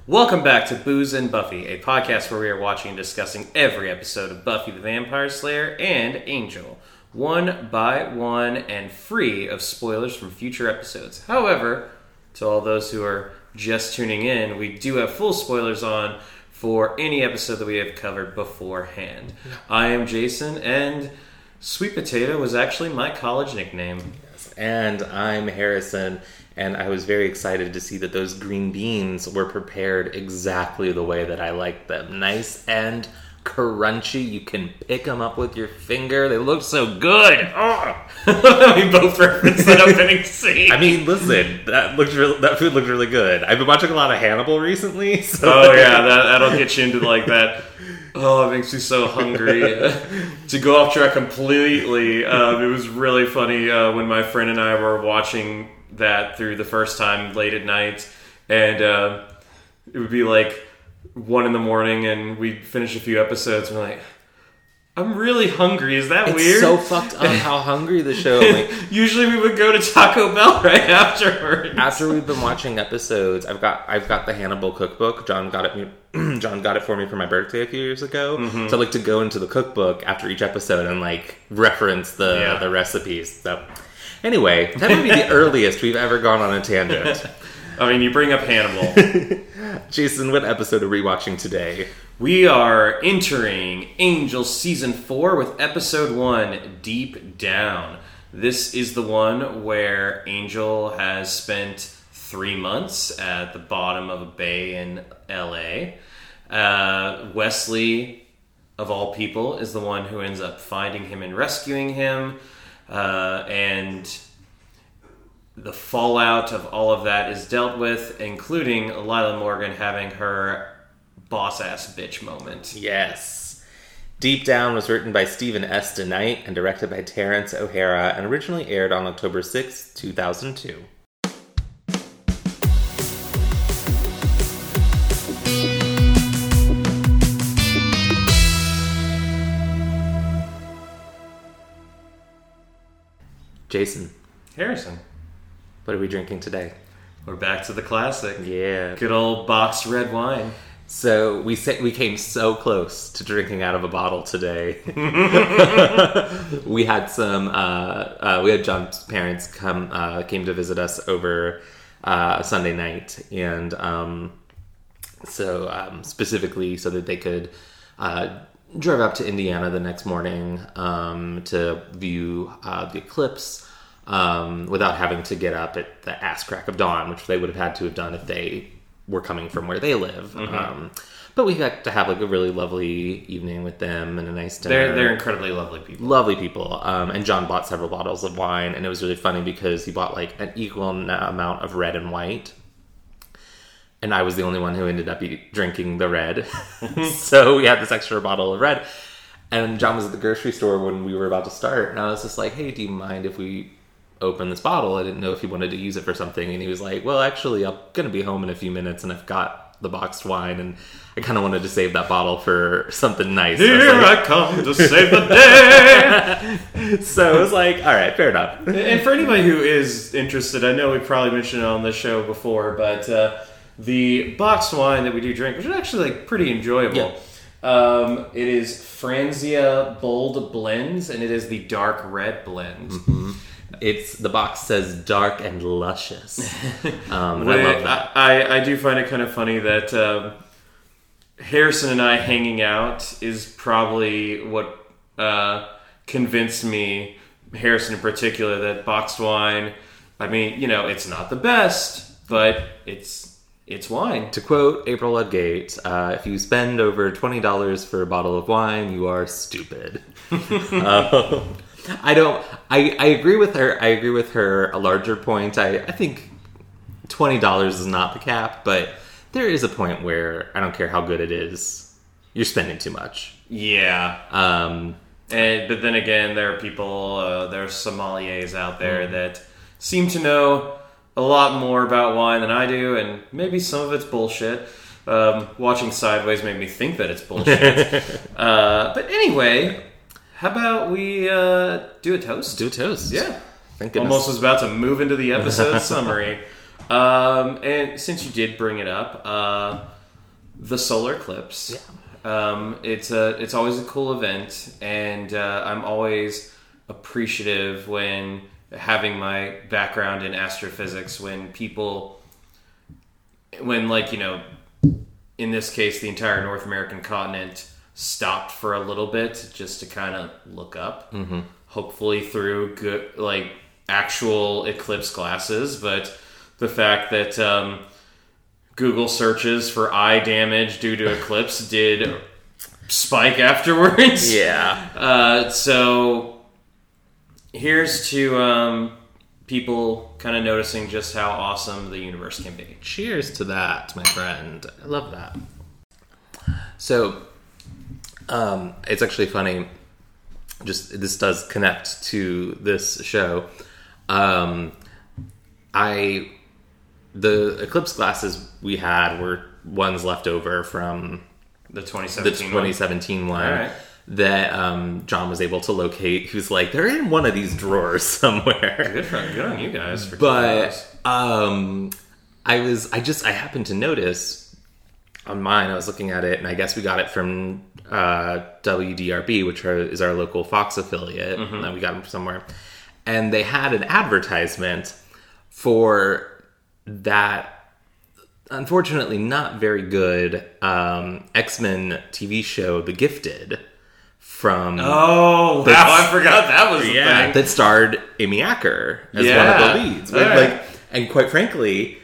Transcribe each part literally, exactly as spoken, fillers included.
Welcome back to Booze and Buffy, a podcast where we are watching and discussing every episode of Buffy the Vampire Slayer and Angel, one by one and free of spoilers from future episodes. However, to all those who are just tuning in, we do have full spoilers on for any episode that we have covered beforehand. I am Jason, and Sweet Potato was actually my college nickname. Yes, and I'm Harrison. And I was very excited to see that those green beans were prepared exactly the way that I like them. Nice and crunchy. You can pick them up with your finger. They look so good. Oh. We both referenced that opening scene. I mean, listen, that looked really, that food looked really good. I've been watching a lot of Hannibal recently. So oh yeah, that, that'll get you into like that. Oh, it makes me so hungry. To go off track completely, um, it was really funny uh, when my friend and I were watching that through the first time late at night, and uh, it would be like one in the morning, and we'd finish a few episodes, and we're like, I'm really hungry. Is that it's weird? It's so fucked up how hungry the show. Like, usually we would go to Taco Bell right afterwards. After we've been watching episodes, I've got I've got the Hannibal cookbook. John got it. John got it for me for my birthday a few years ago. Mm-hmm. So I like to go into the cookbook after each episode and like reference the yeah. the recipes. So. Anyway, that would be the earliest we've ever gone on a tangent. I mean, you bring up Hannibal. Jason, what episode are we watching today? We are entering Angel Season four with Episode one, Deep Down. This is the one where Angel has spent three months at the bottom of a bay in L A. Uh, Wesley, of all people, is the one who ends up finding him and rescuing him. Uh, and the fallout of all of that is dealt with, including Lila Morgan having her boss-ass bitch moment. Yes. Deep Down was written by Stephen S. DeKnight and directed by Terrence O'Hara and originally aired on October sixth, two thousand two. Jason. Harrison. What are we drinking today? We're back to the classic. Yeah. Good old boxed red wine. So we say, we came so close to drinking out of a bottle today. We had some, uh, uh, we had John's parents come, uh, came to visit us over uh, Sunday night. And um, so um, specifically so that they could uh, drive up to Indiana the next morning um, to view uh, the eclipse. Um, without having to get up at the ass crack of dawn, which they would have had to have done if they were coming from where they live. Mm-hmm. Um, but we got to have like a really lovely evening with them and a nice dinner. They're they're incredibly lovely people. Lovely people. Um, and John bought several bottles of wine, and it was really funny because he bought like an equal amount of red and white. And I was the only one who ended up eat, drinking the red. So we had this extra bottle of red. And John was at the grocery store when we were about to start, and I was just like, hey, do you mind if we open this bottle? I didn't know if he wanted to use it for something, and he was like, well, actually, I'm gonna be home in a few minutes and I've got the boxed wine, and I kind of wanted to save that bottle for something nice. Here I, like, I come to save the day. So it was like, all right, fair enough. And for anybody who is interested, I know we probably mentioned it on the show before, but uh, the boxed wine that we do drink, which is actually like pretty enjoyable. Yeah. Um, it is Franzia Bold Blends, and it is the dark red blend. Mm-hmm. It's the box says dark and luscious. Um, and Wait, I love that. I, I do find it kind of funny that um, Harrison and I hanging out is probably what uh, convinced me, Harrison in particular, that boxed wine, I mean, you know, it's not the best, but it's it's wine. To quote April Ludgate, uh, if you spend over twenty dollars for a bottle of wine, you are stupid. um, I don't. I, I agree with her. I agree with her. A larger point. I, I think twenty dollars is not the cap, but there is a point where I don't care how good it is, you're spending too much. Yeah. Um. And but then again, there are people. Uh, there are sommeliers out there mm. that seem to know a lot more about wine than I do, and maybe some of it's bullshit. Um, watching Sideways made me think that it's bullshit. uh, but anyway. How about we uh, do a toast? Do a toast. Yeah. Thank goodness. Almost was about to move into the episode summary. Um, and since you did bring it up, uh, the solar eclipse. Yeah. Um, it's a it's always a cool event, and uh, I'm always appreciative when having my background in astrophysics when people when like you know in this case the entire North American continent stopped for a little bit just to kind of look up, mm-hmm. hopefully through good like actual eclipse glasses, but the fact that um, Google searches for eye damage due to eclipse did spike afterwards. Yeah. Uh, so here's to um, people kind of noticing just how awesome the universe can be. Cheers to that, my friend. I love that. So, um, it's actually funny. Just this does connect to this show. Um, I the eclipse glasses we had were ones left over from the twenty the seventeen twenty seventeen one, one. Right. that um, John was able to locate. He was like, they're in one of these drawers somewhere. Good for good on you guys for But um, I was I just I happened to notice on mine. I was looking at it, and I guess we got it from uh, W D R B, which are, is our local Fox affiliate. Mm-hmm. And we got them from somewhere, and they had an advertisement for that, unfortunately not very good um, X-Men T V show, The Gifted, from oh wow, I forgot that was the yeah thing. that starred Amy Acker as Yeah. one of the leads. But, Right. like, and quite frankly,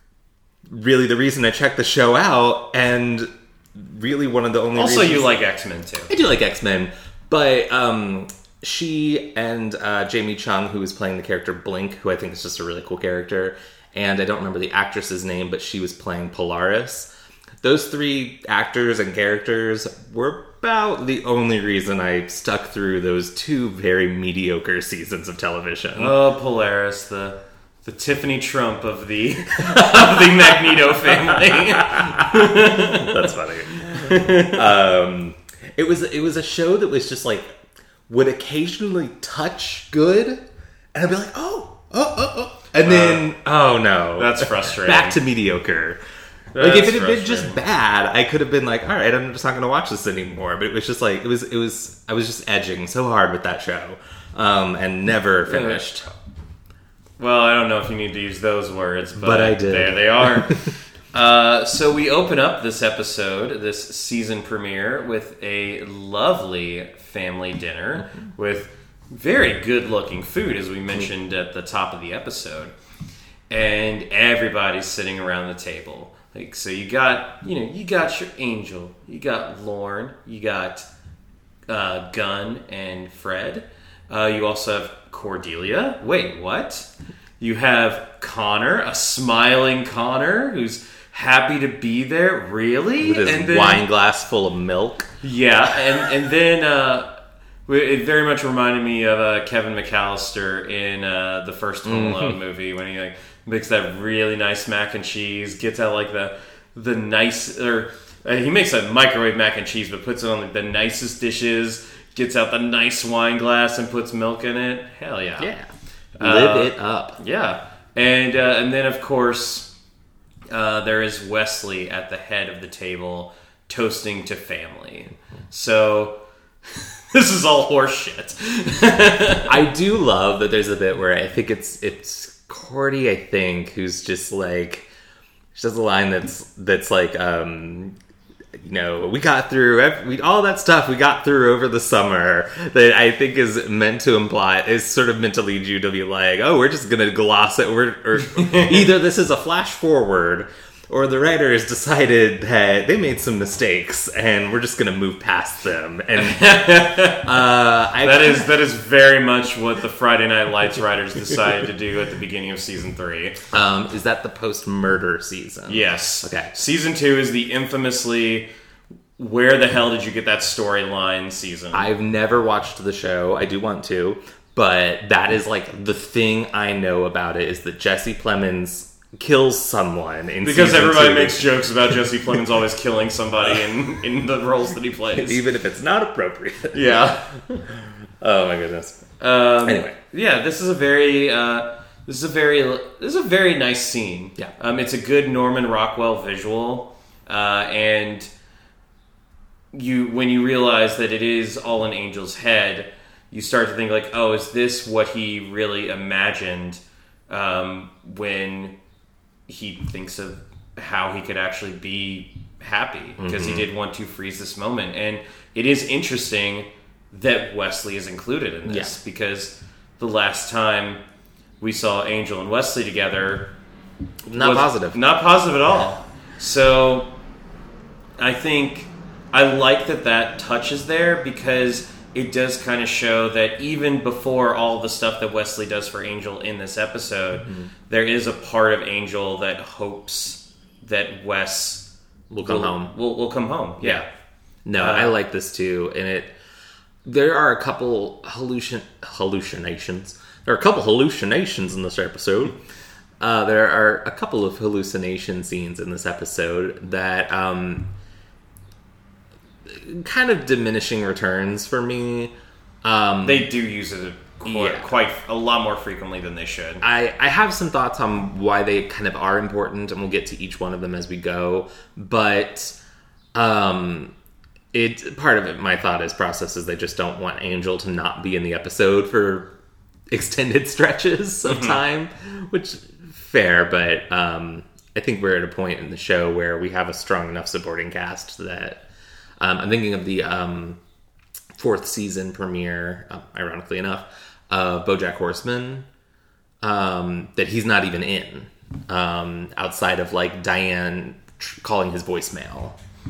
really the reason I checked the show out, and really one of the only Also, reasons you like X-Men too. I do like X-Men, but um, she and uh, Jamie Chung, who was playing the character Blink, who I think is just a really cool character, and I don't remember the actress's name, but she was playing Polaris. Those three actors and characters were about the only reason I stuck through those two very mediocre seasons of television. Oh, Polaris, the the Tiffany Trump of the of the Magneto family. That's funny. um, it was it was a show that was just like would occasionally touch good, and I'd be like, oh, oh, oh, oh. And then, uh, oh no. That's frustrating. Back to mediocre. That's like, if it had been just frustrating. bad, I could have been like, all right, I'm just not going to watch this anymore. But it was just like, it was, it was, I was just edging so hard with that show. Um, and never finished. Well, I don't know if you need to use those words, but, But I did. There they are. uh, so we open up this episode, this season premiere, with a lovely family dinner with very good-looking food, as we mentioned at the top of the episode. And everybody's sitting around the table. Like, so you got, you know, you got your Angel, you got Lorne, you got uh, Gunn and Fred. Uh, you also have Cordelia. Wait, what? You have Connor, a smiling Connor who's happy to be there. Really? With his And then- wine glass full of milk. Yeah, and and then uh, it very much reminded me of uh, Kevin McAllister in uh, the first Home Alone movie when he like makes that really nice mac and cheese, gets out like the the nice or uh, he makes a microwave mac and cheese, but puts it on like, the nicest dishes. Gets out the nice wine glass and puts milk in it. Hell yeah, Yeah. Uh, Live it up. yeah, and uh, and then of course uh, there is Wesley at the head of the table toasting to family. So this is all horse shit. I do love that there's a bit where I think it's it's Cordy, I think, who's just like she does a line that's that's like um you know, we got through every, we, all that stuff we got through over the summer that I think is meant to imply, is sort of meant to lead you to be like, oh, we're just going to gloss it. We're, or either this is a flash forward or the writers decided that they made some mistakes and we're just going to move past them. And uh, I, That is that is very much what the Friday Night Lights writers decided to do at the beginning of season three. um, is that the post-murder season? Yes. Okay. Season two is the infamously where the hell did you get that storyline season? I've never watched the show. I do want to, but that is like the thing I know about it is that Jesse Plemons kills someone in because season everybody two. makes jokes about Jesse Plemons always killing somebody in, in the roles that he plays. even if it's not appropriate. Yeah. Oh my goodness. Um, Anyway. Yeah, this is a very uh, this is a very this is a very nice scene. Yeah. Um, it's a good Norman Rockwell visual, uh, and you when you realize that it is all in Angel's head, you start to think like, oh, is this what he really imagined um, when he thinks of how he could actually be happy, because mm-hmm. he did want to freeze this moment. And it is interesting that Wesley is included in this, yeah. because the last time we saw Angel and Wesley together, not positive, not positive at all. Yeah. So I think I like that that touch is there, because it does kind of show that even before all the stuff that Wesley does for Angel in this episode, mm-hmm. there is a part of Angel that hopes that Wes will come will, home. Will, will come home. Yeah. No, uh, I like this too, and it. There are a couple hallucin hallucinations. There are a couple hallucinations in this episode. Uh, there are a couple of hallucination scenes in this episode that. Um, kind of diminishing returns for me. Um, they do use it quite, yeah. quite a lot more frequently than they should. I, I have some thoughts on why they kind of are important, and we'll get to each one of them as we go. But um, it part of it, my thought is process is they just don't want Angel to not be in the episode for extended stretches of mm-hmm. time, which fair, but um, I think we're at a point in the show where we have a strong enough supporting cast that. Um, I'm thinking of the um, fourth season premiere, uh, ironically enough, of BoJack Horseman, um, that he's not even in, um, outside of like Diane tr- calling his voicemail.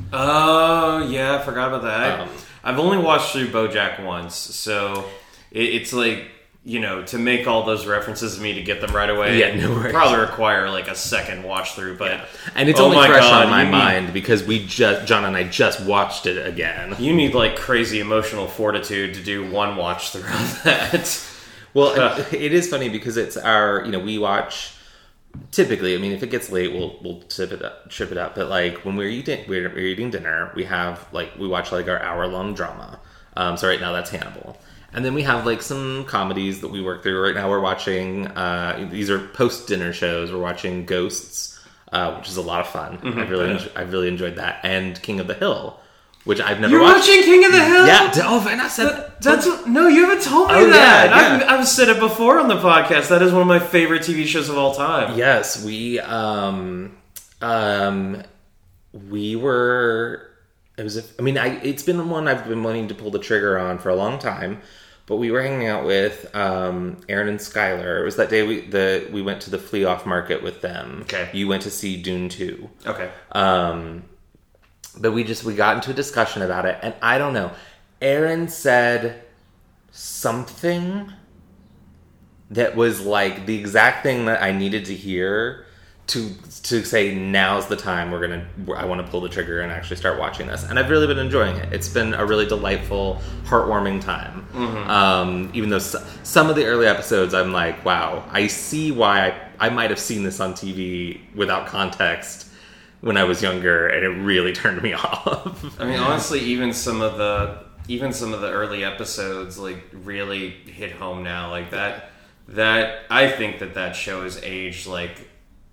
Oh yeah, I forgot about that. Um, I've only watched through BoJack once, so it, it's like, you know, to make all those references to me to get them right away, yeah, no worries. Probably require like a second watch through. But yeah. And it's oh only fresh God, on my need, mind because we just John and I just watched it again. You need like crazy emotional fortitude to do one watch through of that. Well, uh, it is funny because it's our, you know, we watch typically. I mean, if it gets late, we'll we'll tip it up, trip it up. But like when we're eating, we're, we're eating dinner, we have like we watch like our hour long drama. Um, so right now that's Hannibal. And then we have like some comedies that we work through. Right now we're watching, uh, these are post-dinner shows. We're watching Ghosts, uh, which is a lot of fun. Mm-hmm, I've really, yeah. enjoy, I've really enjoyed that. And King of the Hill, which I've never You're watched. You're watching King of the Hill? Yeah. Oh, have I not said that? That's what, no, you haven't told me oh, that. Yeah, yeah. I've, I've said it before on the podcast. That is one of my favorite T V shows of all time. Yes, we, um, um, we were... It was. A, I mean, I, it's been one I've been wanting to pull the trigger on for a long time. But we were hanging out with um, Aaron and Skylar. It was that day we the we went to the flea off market with them. Okay. You went to see Dune two. Okay. Um, but we just we got into a discussion about it, and I don't know. Aaron said something that was like the exact thing that I needed to hear to to say now's the time we're gonna I want to pull the trigger and actually start watching this, and I've really been enjoying it. It's been a really delightful, heartwarming time. Mm-hmm. Um, even though s- some of the early episodes, I'm like, wow, I see why I, I might have seen this on T V without context when I was younger, and it really turned me off. I mean, honestly, even some of the even some of the early episodes like really hit home now. Like that that I think that that show is aged like.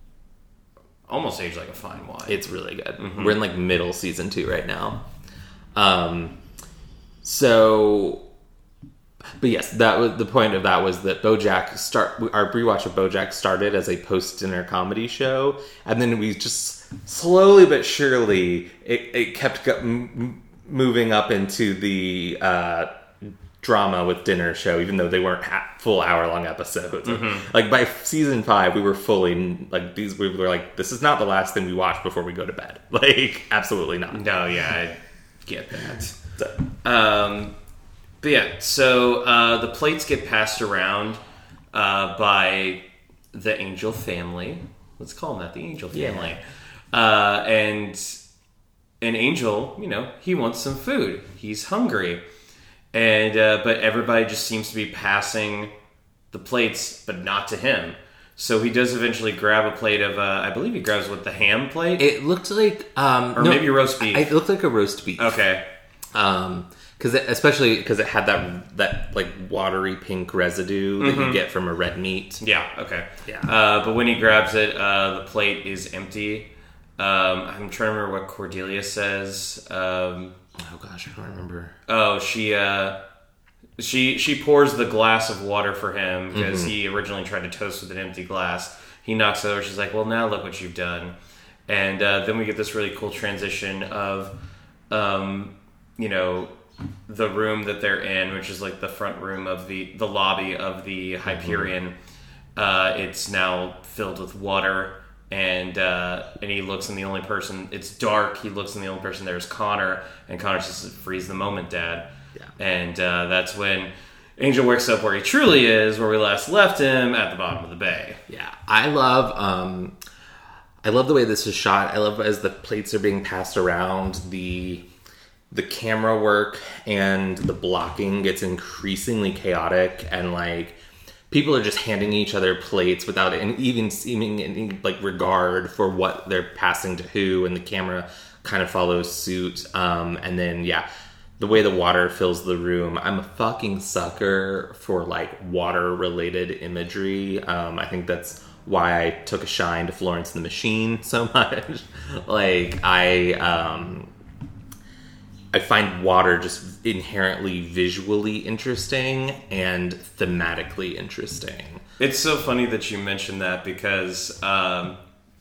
Almost aged like a fine wine. It's really good. Mm-hmm. We're in like middle season two right now. Um, so, but yes, that was the point of that was that BoJack start our rewatch of BoJack started as a post dinner comedy show, and then we just slowly but surely it, it kept go- m- moving up into the uh, drama with dinner show, even though they weren't ha- full hour long episodes. Mm-hmm. Like by season five, we were fully like these. We were like, this is not the last thing we watch before we go to bed. Like, absolutely not. No, yeah, I get that. So. Um, but yeah, so uh, the plates get passed around uh, by the Angel family. Let's call them that, the Angel family. Yeah. Uh, and an Angel, you know, he wants some food. He's hungry. And uh, but everybody just seems to be passing the plates, but not to him. So he does eventually grab a plate of, uh, I believe he grabs what, the ham plate? It looked like... Um, or no, maybe roast beef. It looked like a roast beef. Okay. Um, Because especially because it had that that like watery pink residue that mm-hmm. you get from a red meat. Yeah. Okay. Yeah. Uh, but when he grabs it, uh, the plate is empty. Um, I'm trying to remember what Cordelia says. Um, oh gosh, I don't remember. Oh, she uh, she she pours the glass of water for him because mm-hmm. he originally tried to toast with an empty glass. He knocks it over. She's like, "Well, now look what you've done." And uh, then we get this really cool transition of, um, you know, the room that they're in, which is like the front room of the the lobby of the Hyperion. Mm-hmm. Uh, it's now filled with water. And uh, and he looks, and the only person, it's dark, he looks, and the only person there is Connor, and Connor says, "Freeze the moment, Dad." Yeah. And uh, that's when Angel wakes up where he truly is, where we last left him, at the bottom of the bay. Yeah, I love, um, I love the way this is shot. I love as the plates are being passed around, the the camera work and the blocking gets increasingly chaotic, and like, people are just handing each other plates without any, even seeming any like regard for what they're passing to who, and the camera kind of follows suit. Um, and then yeah, the way the water fills the room. I'm a fucking sucker for like water related imagery. Um, I think that's why I took a shine to Florence and the Machine so much. like I. Um, I find water just inherently visually interesting and thematically interesting. It's so funny that you mentioned that because, um,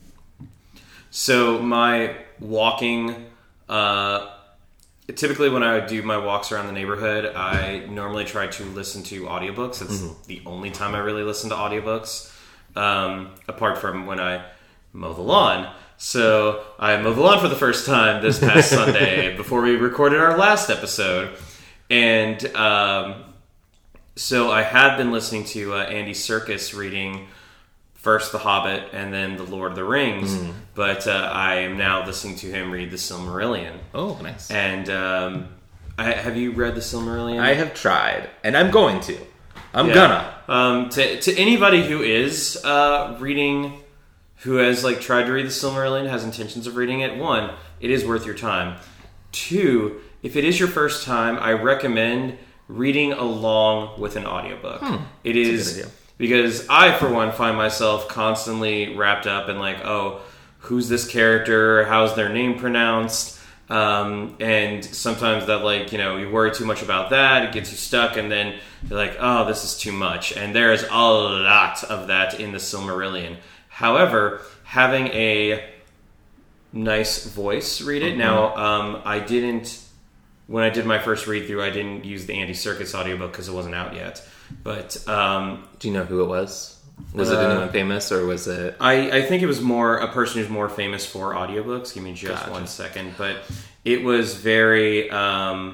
so my walking, uh, typically when I would do my walks around the neighborhood, I normally try to listen to audiobooks. That's mm-hmm. the only time I really listen to audiobooks, um, apart from when I mow the lawn. So I mowed the lawn for the first time this past Sunday before we recorded our last episode. And um, so I had been listening to uh, Andy Serkis reading first The Hobbit and then The Lord of the Rings. Mm. But uh, I am now listening to him read The Silmarillion. Oh, nice. And um, I, have you read The Silmarillion? I have tried, and I'm going to. I'm yeah. gonna. Um, to, to anybody who is uh, reading... who has like tried to read the Silmarillion, has intentions of reading it, one, it is worth your time. Two, if it is your first time, I recommend reading along with an audiobook. Hmm, it is because I, for one, find myself constantly wrapped up in like, oh, who's this character? How's their name pronounced? Um, and sometimes that like, you know, you worry too much about that, it gets you stuck, and then you're like, oh, this is too much. And there's a lot of that in the Silmarillion. However, having a nice voice read it. Mm-hmm. Now, um, I didn't, when I did my first read through, I didn't use the Andy Serkis audiobook because it wasn't out yet. But um, do you know who it was? Was uh, it anyone famous, or was it? I, I think it was more a person who's more famous for audiobooks. Give me just gotcha. one second. But it was very, um,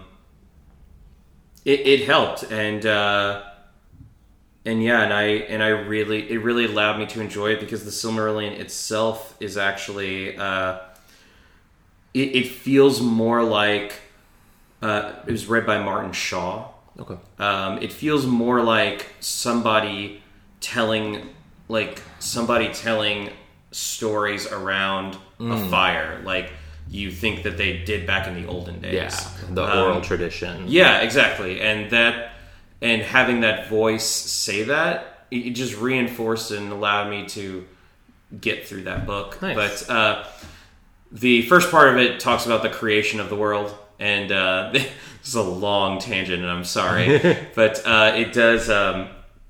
it, it helped. And, uh, And yeah, and I and I really it really allowed me to enjoy it because the Silmarillion itself is actually uh, it, it feels more like uh, it was read by Martin Shaw. Okay, um, it feels more like somebody telling like somebody telling stories around mm. a fire, like you think that they did back in the olden days. Yeah, the oral um, tradition. Yeah, exactly, and that. And having that voice say that, it just reinforced and allowed me to get through that book. Nice. But uh, the first part of it talks about the creation of the world. And uh, this is a long tangent, and I'm sorry. but uh, it does... Um,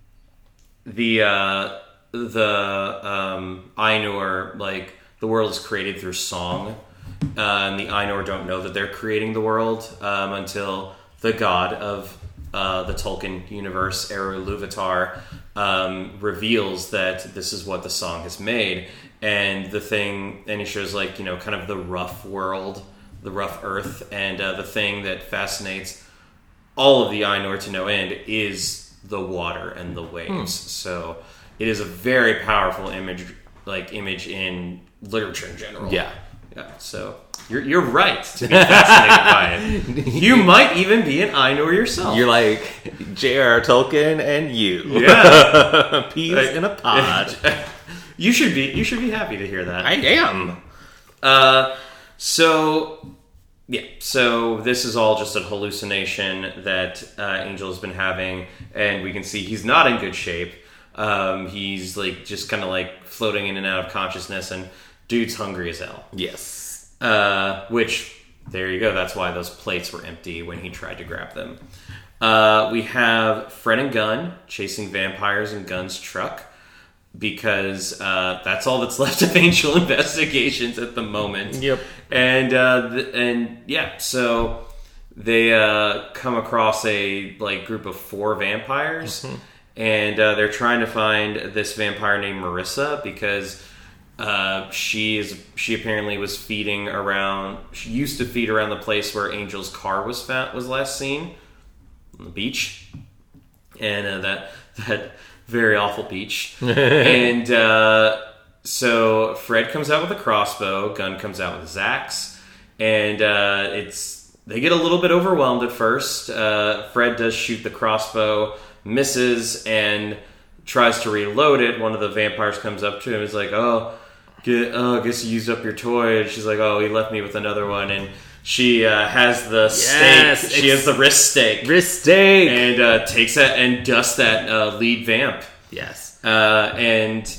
the uh, the um, Ainur, like, the world is created through song. Uh, and the Ainur don't know that they're creating the world um, until the god of... Uh, the Tolkien universe, Eru Ilúvatar, um, reveals that this is what the song has made. And the thing, and he shows like, you know, kind of the rough world, the rough earth, and uh, the thing that fascinates all of the Ainur to no end is the water and the waves. Hmm. So it is a very powerful image, like image in literature in general. Yeah. Yeah, so you're you're right to be fascinated by it. You might even be an Ainur yourself. You're like J R R Tolkien and you. Yeah, peas in a pod. You should be you should be happy to hear that. I am. Uh, so Yeah, so this is all just a hallucination that uh, Angel has been having, and we can see he's not in good shape. Um, he's like just kind of like floating in and out of consciousness, and dude's hungry as hell. Yes. Uh, which, there you go, that's why those plates were empty when he tried to grab them. Uh, we have Fred and Gunn chasing vampires in Gunn's truck, because uh, that's all that's left of Angel Investigations at the moment. Yep. And uh, th- and yeah, so they uh, come across a like group of four vampires, mm-hmm. and uh, they're trying to find this vampire named Marissa, because uh, she is she apparently was feeding around. She used to feed around the place where Angel's car was found, was last seen on the beach, and uh, that that. Very awful beach. and uh, so Fred comes out with a crossbow, Gunn comes out with his axe, and uh, it's they get a little bit overwhelmed at first. Uh, Fred does shoot the crossbow, misses, and tries to reload it. One of the vampires comes up to him and is like, oh, get, oh, I guess you used up your toy. And she's like, oh, he left me with another one. And she uh, has the yes, steak. She has the wrist steak. Wrist steak. And uh, takes that and dusts that uh, lead vamp. Yes. Uh, and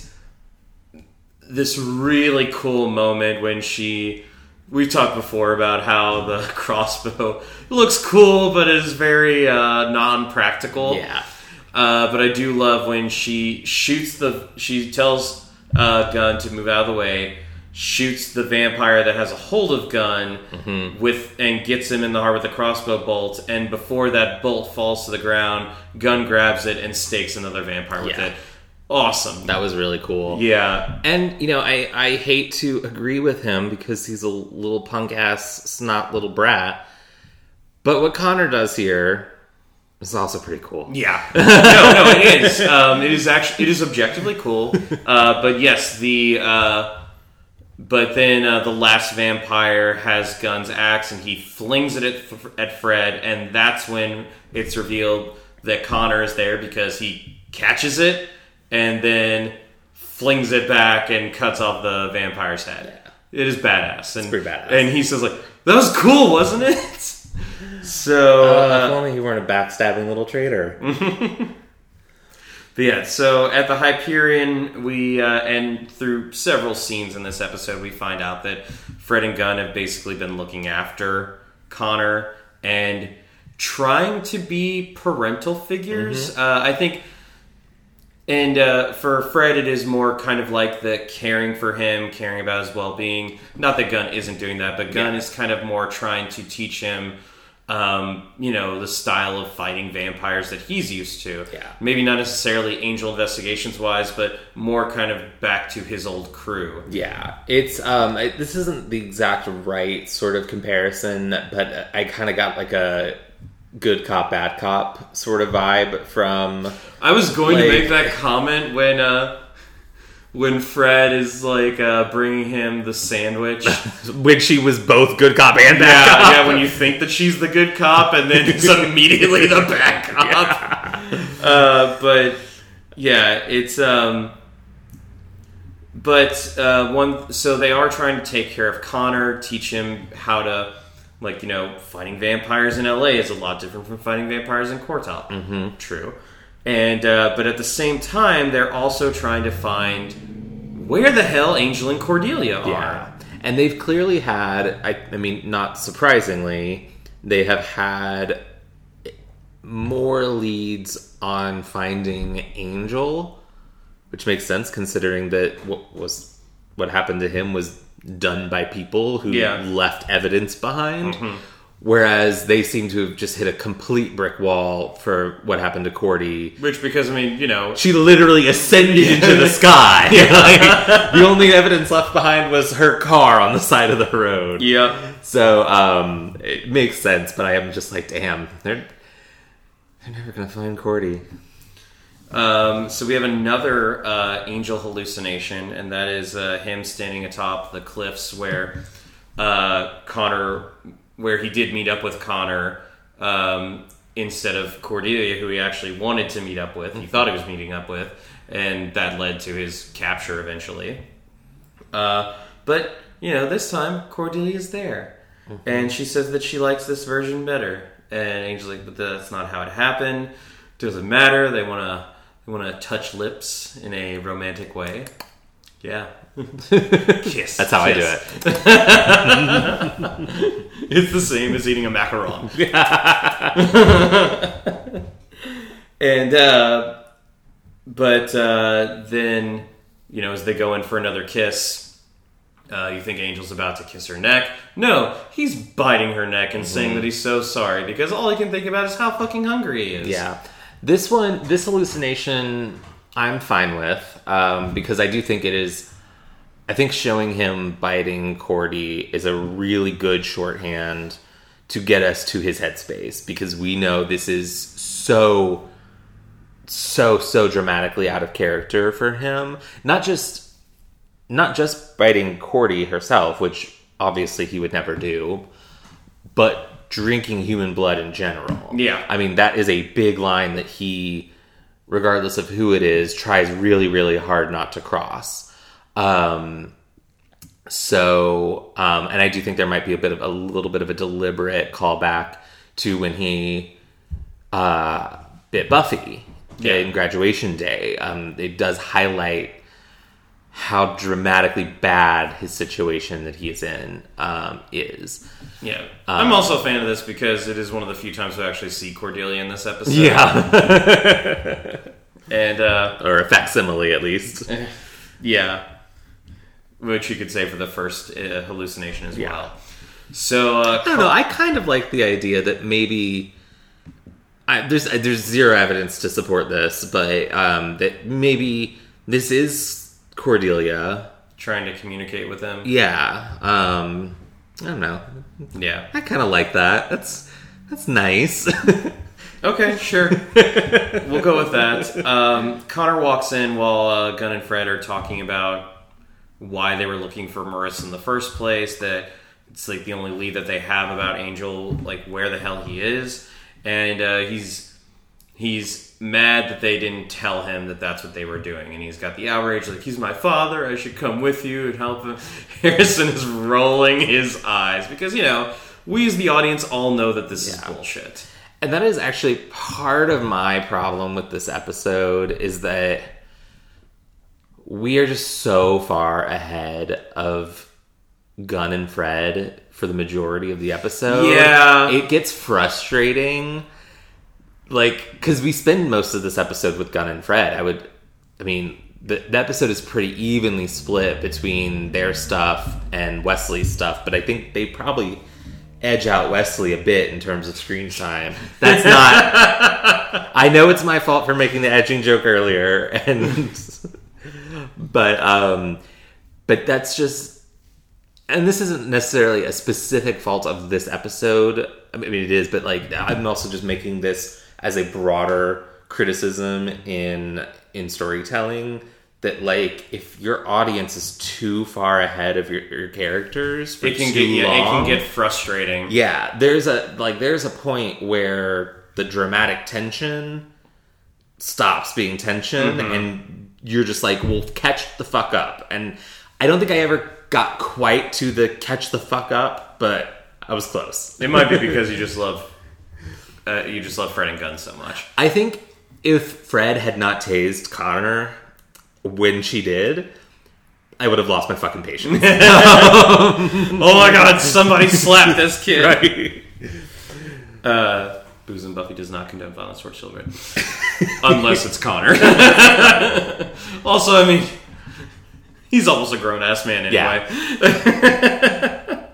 this really cool moment when she... We've talked before about how the crossbow looks cool, but is very uh, non-practical. Yeah. Uh, but I do love when she shoots the... She tells uh, Gunn to move out of the way, shoots the vampire that has a hold of Gunn, mm-hmm. with and gets him in the heart with a crossbow bolt, and before that bolt falls to the ground, Gunn grabs it and stakes another vampire with yeah. it. Awesome. That was really cool. Yeah. And, you know, I, I hate to agree with him because he's a little punk-ass, snot little brat, but what Connor does here is also pretty cool. Yeah. No, no, it is. Um, it is actually, it is objectively cool. Uh, but yes, the... Uh, But then uh, the last vampire has Gunn's axe, and he flings it at, at Fred, and that's when it's revealed that Connor is there, because he catches it and then flings it back and cuts off the vampire's head. Yeah. It is badass. And, it's pretty badass. And he says, like, that was cool, wasn't it? So... Uh, uh, if only he weren't a backstabbing little traitor. But yeah, so at the Hyperion, we, uh, and through several scenes in this episode, we find out that Fred and Gunn have basically been looking after Connor and trying to be parental figures. Mm-hmm. Uh, I think, and uh, for Fred, it is more kind of like the caring for him, caring about his well-being. Not that Gunn isn't doing that, but Gunn yeah. is kind of more trying to teach him Um, you know, the style of fighting vampires that he's used to. Yeah. Maybe not necessarily Angel Investigations wise, but more kind of back to his old crew. Yeah. It's, um, it, this isn't the exact right sort of comparison, but I kind of got like a good cop, bad cop sort of vibe from... I was going like, to make that comment when, uh, when Fred is, like, uh, bringing him the sandwich. When she was both good cop and bad yeah, cop. Yeah, when you think that she's the good cop, and then it's immediately the bad cop. Yeah. Uh, but, yeah, it's, um... But, uh, one... So they are trying to take care of Connor, teach him how to, like, you know, fighting vampires in L A is a lot different from fighting vampires in Cortop. Mm-hmm. True. And uh, but at the same time, they're also trying to find where the hell Angel and Cordelia are. Yeah. And they've clearly had, I, I mean, not surprisingly, they have had more leads on finding Angel, which makes sense considering that what was what happened to him was done by people who yeah. left evidence behind. Mm-hmm. Whereas they seem to have just hit a complete brick wall for what happened to Cordy. Which, because, I mean, you know... She literally ascended into the sky. Like, the only evidence left behind was her car on the side of the road. Yep. So, um, it makes sense, but I am just like, damn, they're, they're never going to find Cordy. Um, so we have another uh, Angel hallucination, and that is uh, him standing atop the cliffs where uh, Connor... where he did meet up with Connor um, instead of Cordelia, who he actually wanted to meet up with. He thought he was meeting up with, and that led to his capture eventually. Uh, but, you know, this time, Cordelia's there. Mm-hmm. And she says that she likes this version better. And Angel's like, but that's not how it happened. Doesn't matter. They want to they want to touch lips in a romantic way. Yeah. Kiss. That's how kiss. I do it. It's the same as eating a macaron. And, uh, but uh, then, you know, as they go in for another kiss, uh, you think Angel's about to kiss her neck. No, he's biting her neck and mm-hmm. saying that he's so sorry because all he can think about is how fucking hungry he is. Yeah. This one, this hallucination, I'm fine with um, because I do think it is. I think showing him biting Cordy is a really good shorthand to get us to his headspace because we know this is so, so, so dramatically out of character for him. Not just, not just biting Cordy herself, which obviously he would never do, but drinking human blood in general. Yeah. I mean, that is a big line that he, regardless of who it is, tries really, really hard not to cross. Um, so, um, and I do think there might be a bit of a little bit of a deliberate callback to when he, uh, bit Buffy yeah. in Graduation Day. Um, it does highlight how dramatically bad his situation that he is in, um, is. Yeah. Um, I'm also a fan of this because it is one of the few times we actually see Cordelia in this episode. Yeah. and, uh, or a facsimile at least. Yeah. Which you could say for the first uh, hallucination as yeah. well. So uh, I don't know. I kind of like the idea that maybe I, there's there's zero evidence to support this, but um, that maybe this is Cordelia trying to communicate with him. Yeah. Um, I don't know. Yeah. I kind of like that. That's that's nice. Okay, sure. We'll go with that. Um, Connor walks in while uh, Gunn and Fred are talking about why they were looking for Marissa in the first place, that it's like the only lead that they have about Angel, like where the hell he is. And uh, he's he's mad that they didn't tell him that that's what they were doing. And he's got the outrage, like, he's my father, I should come with you and help him. Harrison is rolling his eyes because, you know, we as the audience all know that this yeah. is bullshit. And that is actually part of my problem with this episode, is that we are just so far ahead of Gunn and Fred for the majority of the episode. Yeah. It gets frustrating. Like, because we spend most of this episode with Gunn and Fred. I would, I mean, the, the episode is pretty evenly split between their stuff and Wesley's stuff, but I think they probably edge out Wesley a bit in terms of screen time. That's not... I know it's my fault for making the edging joke earlier, and... But, um, but that's just, and this isn't necessarily a specific fault of this episode. I mean, it is, but like, I'm also just making this as a broader criticism in, in storytelling, that like, if your audience is too far ahead of your, your characters for it can too get, yeah, long, it can get frustrating. Yeah. There's a, like, there's a point where the dramatic tension stops being tension, mm-hmm. and you're just like, well, catch the fuck up. And I don't think I ever got quite to the catch the fuck up, but I was close. It might be because you just love uh, you just love Fred and Gunn so much. I think if Fred had not tased Connor when she did, I would have lost my fucking patience. Oh my god, somebody slap this kid. Right. Uh... Booze and Buffy does not condone violence towards children. Unless it's Connor. Also, I mean, he's almost a grown-ass man anyway. Yeah.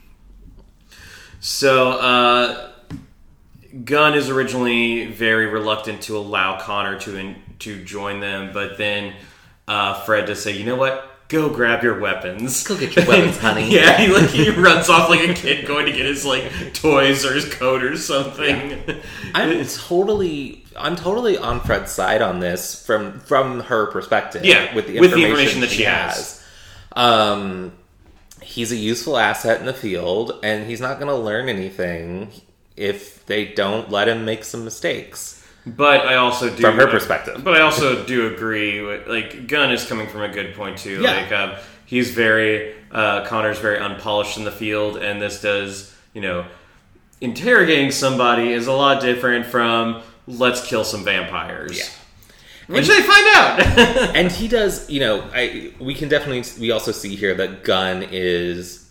So, uh, Gunn is originally very reluctant to allow Connor to in, to join them, but then uh, Fred does say, you know what? Go grab your weapons. Go get your weapons, honey. Yeah, he like he runs off like a kid going to get his like toys or his coat or something. Yeah. I'm totally, I'm totally on Fred's side on this from from her perspective. Yeah, with the with information, the information that she, she has. has. Um, he's a useful asset in the field, and he's not going to learn anything if they don't let him make some mistakes. But I also do... From her perspective. But I also do agree with, like, Gunn is coming from a good point, too. Yeah. Like, um, he's very uh, Connor's very unpolished in the field, and this does, you know, interrogating somebody is a lot different from let's kill some vampires. Yeah. Which and, they find out. And he does, you know, I we can definitely, we also see here that Gunn is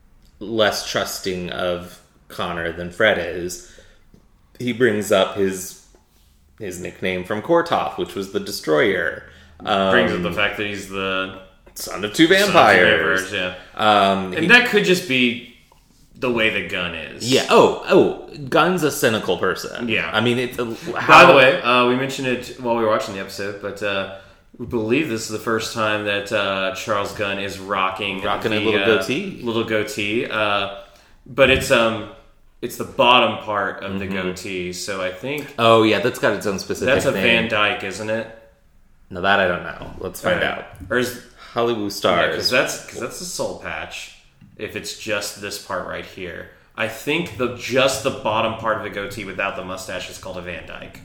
less trusting of Connor than Fred is. He brings up his his nickname from Kortoth, which was the Destroyer. Um, brings up the fact that he's the son of two vampires. Son of two vampires, yeah. Um, and he, that could just be the way the Gunn is. Yeah. Oh, oh, Gunn's a cynical person. Yeah. I mean, it's. A, how, By the way, uh, we mentioned it while we were watching the episode, but uh, we believe this is the first time that uh, Charles Gunn is rocking rocking the, a little uh, goatee. Little goatee. Uh, but it's um, it's the bottom part of mm-hmm. the goatee. So I think. Oh yeah, that's got its own specific. That's a name. Van Dyke, isn't it? No, that I don't know. Let's find right. out. Or is Hollywood Stars? Because yeah, that's because that's the soul patch. If it's just this part right here. I think the just the bottom part of the goatee without the mustache is called a Van Dyke.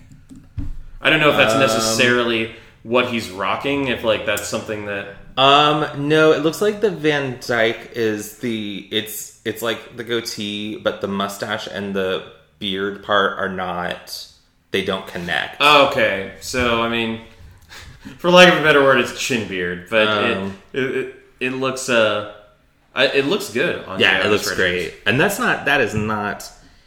I don't know if that's necessarily um, what he's rocking, if like that's something that Um no, it looks like the Van Dyke is the it's it's like the goatee, but the mustache and the beard part are not, they don't connect. Oh, okay. So I mean, for lack of a better word, it's chin beard, but um, it, it it it looks uh I, it looks good on yeah, J R S it looks Richards. great. And that's not that is not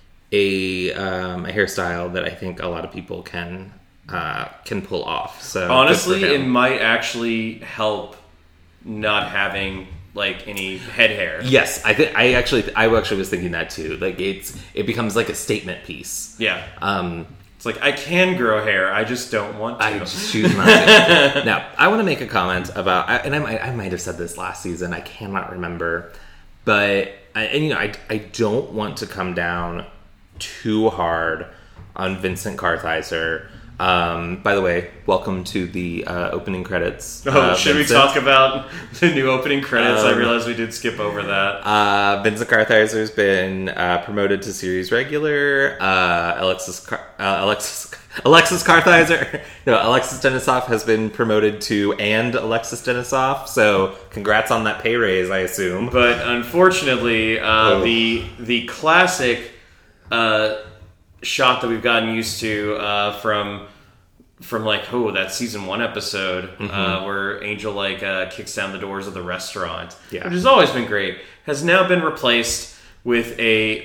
a um, a hairstyle that I think a lot of people can uh, can pull off. So honestly, it might actually help not having like any head hair. Yes, I think I actually I actually was thinking that too. Like it's it becomes like a statement piece. Yeah. Um It's like, I can grow hair, I just don't want to. I just choose not to. Now, I want to make a comment about, and I might, I might have said this last season, I cannot remember, but, and you know, I, I don't want to come down too hard on Vincent Kartheiser. Um, by the way, welcome to the uh, opening credits. Oh, uh, should Vincent. we talk about the new opening credits? Um, I realized we did skip over that. Uh, Vincent Kartheiser's been uh, promoted to series regular. Uh, Alexis, Car- uh, Alexis, Alexis Kartheiser, no, Alexis Denisoff has been promoted to and Alexis Denisoff. So, congrats on that pay raise, I assume. But unfortunately, uh, oh. the the classic uh, shot that we've gotten used to uh, from. From like oh that season one episode mm-hmm. uh, where Angel like uh, kicks down the doors of the restaurant, yeah. which has always been great, has now been replaced with a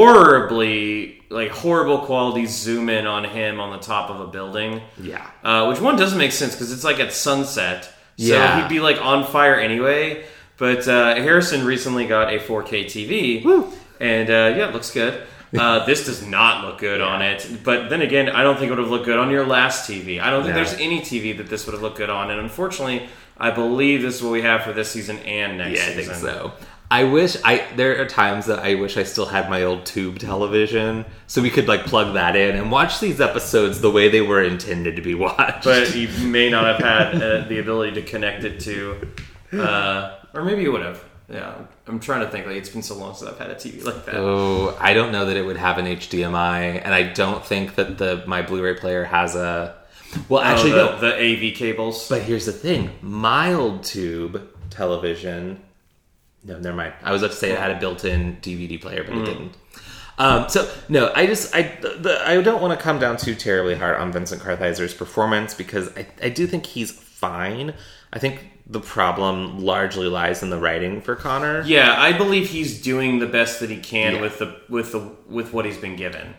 horribly like horrible quality zoom in on him on the top of a building. Yeah, uh, which one doesn't make sense because it's like at sunset, so yeah. he'd be like on fire anyway. But uh, Harrison recently got a four K T V, Woo. and uh, yeah, it looks good. Uh, this does not look good yeah. on it. But then again, I don't think it would have looked good on your last T V. I don't think no. there's any T V that this would have looked good on. And unfortunately, I believe this is what we have for this season and next yeah, season. I think so. I wish I there are times that I wish I still had my old tube television so we could like plug that in and watch these episodes the way they were intended to be watched. But you may not have had uh, the ability to connect it to, uh, or maybe you would have. Yeah, I'm trying to think. Like, it's been so long since I've had a T V like that. Oh, I don't know that it would have an H D M I, and I don't think that the my Blu-ray player has a. Well, actually, oh, the, no. the A V cables. But here's the thing: mild tube television. No, never mind. I was about to say it had a built-in D V D player, but mm. it didn't. Um, so no, I just I the, the, I don't want to come down too terribly hard on Vincent Kartheiser's performance because I I do think he's fine. I think the problem largely lies in the writing for Connor. Yeah, I believe he's doing the best that he can yeah. with the with the with what he's been given.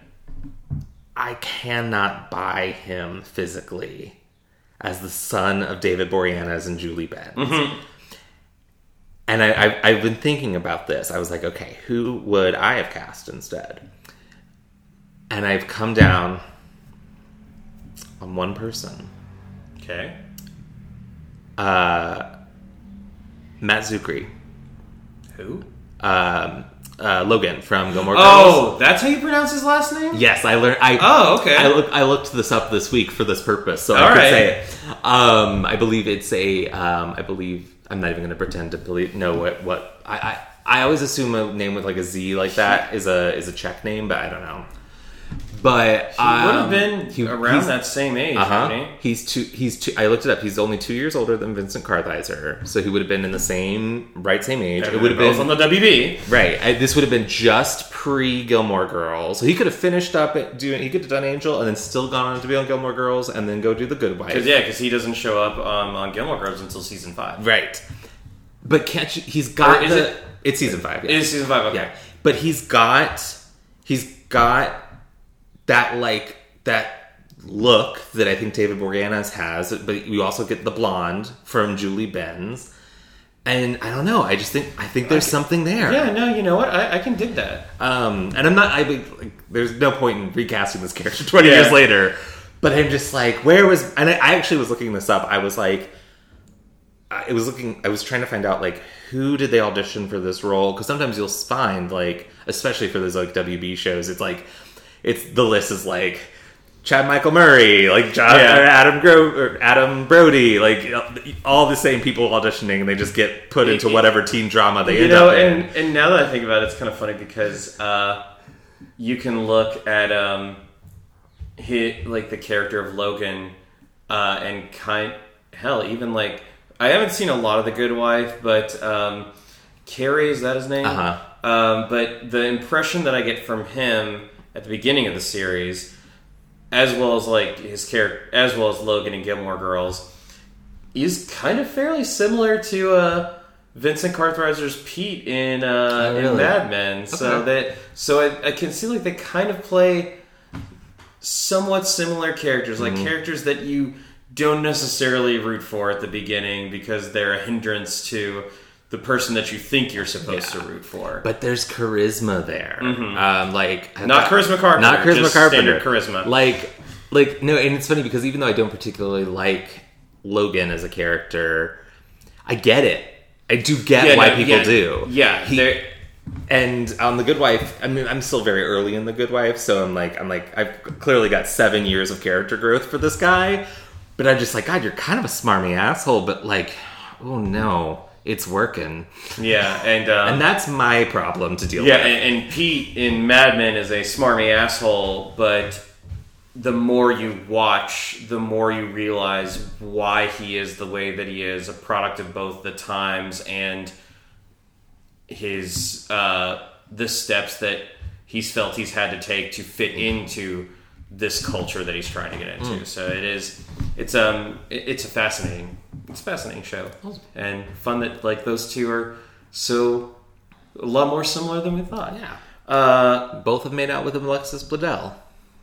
I cannot buy him physically as the son of David Boreanaz and Julie Benz. Mm-hmm. And I, I've, I've been thinking about this. I was like, okay, who would I have cast instead? And I've come down on one person. Okay. Uh, Matt Zuckery. Who? Um, uh, Logan from Gilmore Girls. Oh, that's how you pronounce his last name? Yes, I learned. I, oh, okay. I, look, I looked this up this week for this purpose, so All I could right. say it. Um, I believe it's a. Um, I believe I'm not even going to pretend to believe know what what I, I. I always assume a name with like a Z like that is a is a Czech name, but I don't know. But He would have um, been he- around he's- that same age, Uh-huh. wouldn't he? He's two. He's two. I looked it up. He's only two years older than Vincent Kartheiser, so he would have been in the same right same age. It It would have both been on the W B. right. I, this would have been just pre Gilmore Girls. So he could have finished up at doing. He could have done Angel and then still gone on to be on Gilmore Girls and then go do The Good Wife. Because yeah, because he doesn't show up um, on Gilmore Girls until season five. Right. But can't you? He's got. Or is the, it- It's season five. Yeah. It is season five. Okay. Yeah. But he's got. He's got that like that. look that I think David Boreanaz has, but you also get the blonde from Julie Benz, and I don't know. I just think I think there's Okay. something there. Yeah, no, you know what? I, I can dig that. Um, and I'm not. I like, there's no point in recasting this character twenty Yeah. years later. But I'm just like, where was? And I, I actually was looking this up. I was like, I was looking. I was trying to find out like who did they audition for this role? Because sometimes you'll find like, especially for those like W B shows, it's like, it's the list is like. Chad Michael Murray, like John, Yeah. or Adam Gro- or Adam Brody, like all the same people auditioning, and they just get put into whatever teen drama they You end know, up in. and, and now that I think about it, it's kind of funny because uh, you can look at um, hit like the character of Logan uh, and kind hell, even like I haven't seen a lot of The Good Wife, but um, Carrie, is that his name? Uh-huh. Um, but the impression that I get from him at the beginning of the series, as well as like his character, as well as Logan in Gilmore Girls, is kind of fairly similar to uh, Vincent Kartheiser's Pete in, uh, Oh, in really? Mad Men. So Okay. that so I, I can see like they kind of play somewhat similar characters, like Mm-hmm. characters that you don't necessarily root for at the beginning because they're a hindrance to the person that you think you're supposed Yeah. to root for. But there's charisma there. Um, like Not Charisma Carpenter, Not Charisma just Carpenter. standard charisma. Like, like no, and it's funny because even though I don't particularly like Logan as a character, I get it. I do get Yeah, why no, people yeah, do. Yeah, He- they're- And on The Good Wife, I mean, I'm still very early in The Good Wife, so I'm like, I'm like, I've clearly got seven years of character growth for this guy. But I'm just like, God, you're kind of a smarmy asshole, but like, oh no, it's working. yeah, and um, And that's my problem to deal yeah, with. and, and Pete in Mad Men is a smarmy asshole, but the more you watch, the more you realize why he is the way that he is, a product of both the times and his uh, the steps that he's felt he's had to take to fit into this culture that he's trying to get into. Mm. So it is, it's um, it, it's a fascinating, it's a fascinating show, and fun that like those two are so a lot more similar than we thought. Yeah. Uh, Both have made out with Alexis Bledel.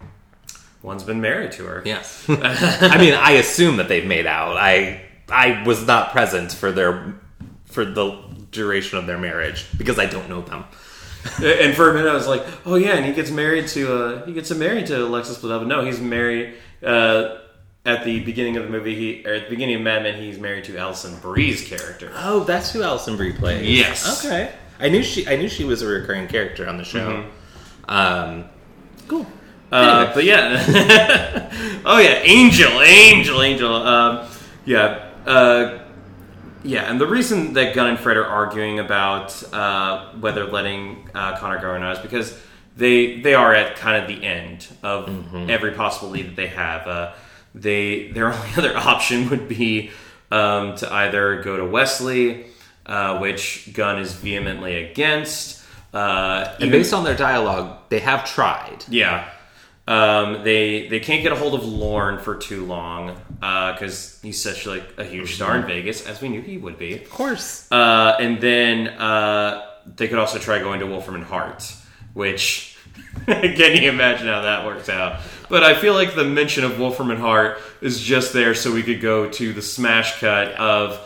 one's been married to her. Yes. I mean, I assume that they've made out. I I was not present for their for the duration of their marriage because I don't know them. And for a minute, I was like, "Oh yeah," and he gets married to uh, he gets married to Alexis Bledel. But no, he's married uh, at the beginning of the movie. He or at the beginning of Mad Men, he's married to Alison Brie's character. Oh, that's who Alison Brie plays. Yes. Okay. I knew she I knew she was a recurring character on the show. Um, cool. Uh, Anyway. But yeah, oh yeah, Angel, Angel, Angel. Um, yeah, uh, yeah. And the reason that Gunn and Fred are arguing about uh, whether letting uh, Connor go or not is because they they are at kind of the end of Mm-hmm. every possible lead that they have. Uh, they their only other option would be um, to either go to Wesley, uh, which Gunn is vehemently against. Uh, And based on their dialogue, they have tried. yeah. Um, they they can't get a hold of Lorne for too long because he's such like a huge star in Vegas, as we knew he would be. Of course. Uh, and then uh, they could also try going to Wolfram and Hart, which can you imagine how that works out? But I feel like the mention of Wolfram and Hart is just there so we could go to the smash cut of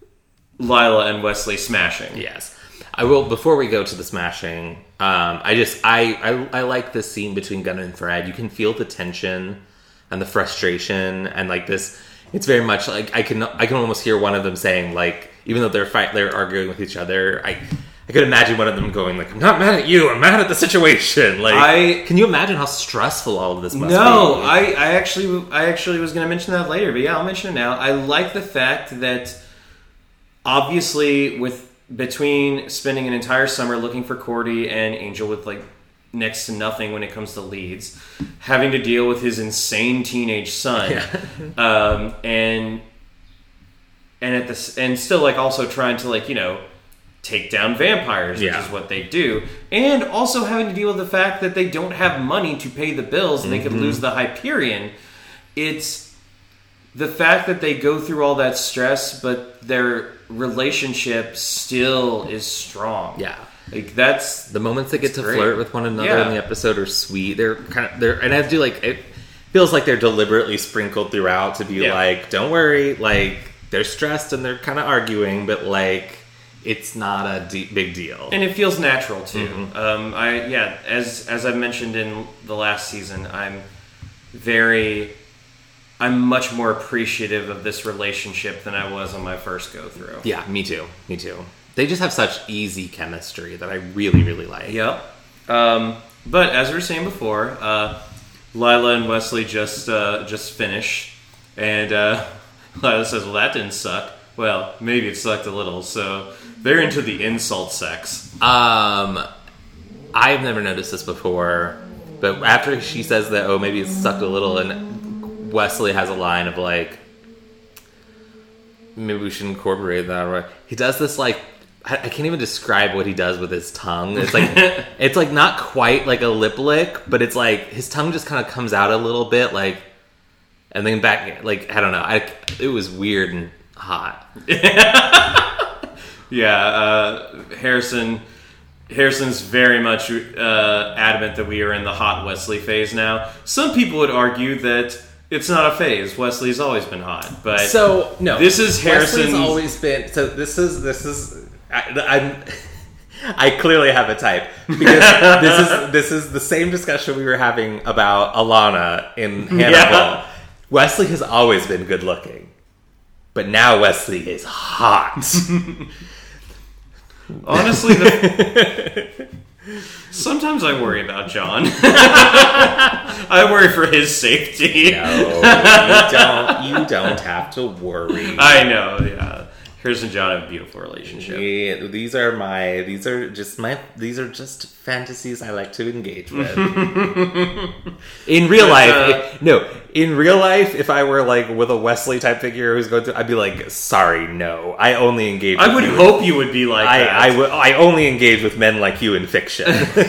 Lila and Wesley smashing. Yes. I will, before we go to the smashing, um, I just, I, I, I like this scene between Gunn and Fred. You can feel the tension and the frustration and like this, it's very much like, I can, I can almost hear one of them saying like, even though they're fight, they're arguing with each other, I, I could imagine one of them going like, I'm not mad at you, I'm mad at the situation. Like, I- can you imagine how stressful all of this must No, be? I, I actually I actually was going to mention that later, but yeah, I'll mention it now. I like the fact that obviously with between spending an entire summer looking for Cordy and Angel with like next to nothing when it comes to leads, having to deal with his insane teenage son, Yeah. um, and and at this and still like also trying to like you know take down vampires, Yeah. which is what they do, and also having to deal with the fact that they don't have money to pay the bills and mm-hmm. they could lose the Hyperion. It's the fact that they go through all that stress, but their relationship still is strong. Yeah. Like that's the moments they get to great. flirt with one another yeah. in the episode are sweet. They're kind of they're and I do like it feels like they're deliberately sprinkled throughout to be yeah. like, don't worry, like they're stressed and they're kind of arguing, but like it's not a deep, big deal, and it feels natural too. Mm-hmm. Um, I yeah, as as I mentioned in the last season, I'm very, I'm much more appreciative of this relationship than I was on my first go through. Yeah, me too. Me too. They just have such easy chemistry that I really, really like. Yep. Um, but as we were saying before, uh, Lila and Wesley just uh, just finished, and uh, Lila says, "Well, that didn't suck." Well, maybe it sucked a little. So they're into the insult sex. Um, I've never noticed this before, but after she says that, oh, maybe it sucked a little, and Wesley has a line of like, maybe we should incorporate that. Right? He does this like. I can't even describe what he does with his tongue. It's like it's like not quite like a lip lick, but it's like his tongue just kind of comes out a little bit, like, and then back. Like I don't know. I it was weird and hot. yeah, uh, Harrison. Harrison's very much uh, adamant that we are in the hot Wesley phase now. Some people would argue that it's not a phase. Wesley's always been hot, but so no. This is Harrison's. Wesley's always been. So this is this is. I, I'm, I clearly have a type because this is this is the same discussion we were having about Alana in Hannibal. Yeah. Wesley has always been good looking, but now Wesley is hot. Honestly, the, sometimes I worry about John. I worry for his safety. No, you don't. You don't have to worry. I know. Yeah. Harrison and John have a beautiful relationship. Yeah, these are my, these are just my, these are just fantasies I like to engage with. In real but, life, uh, if, no, in real life, if I were like with a Wesley type figure who's going to, I'd be like, sorry, no, I only engage with I would you hope you would be like I, that. I, w- I only engage with men like you in fiction.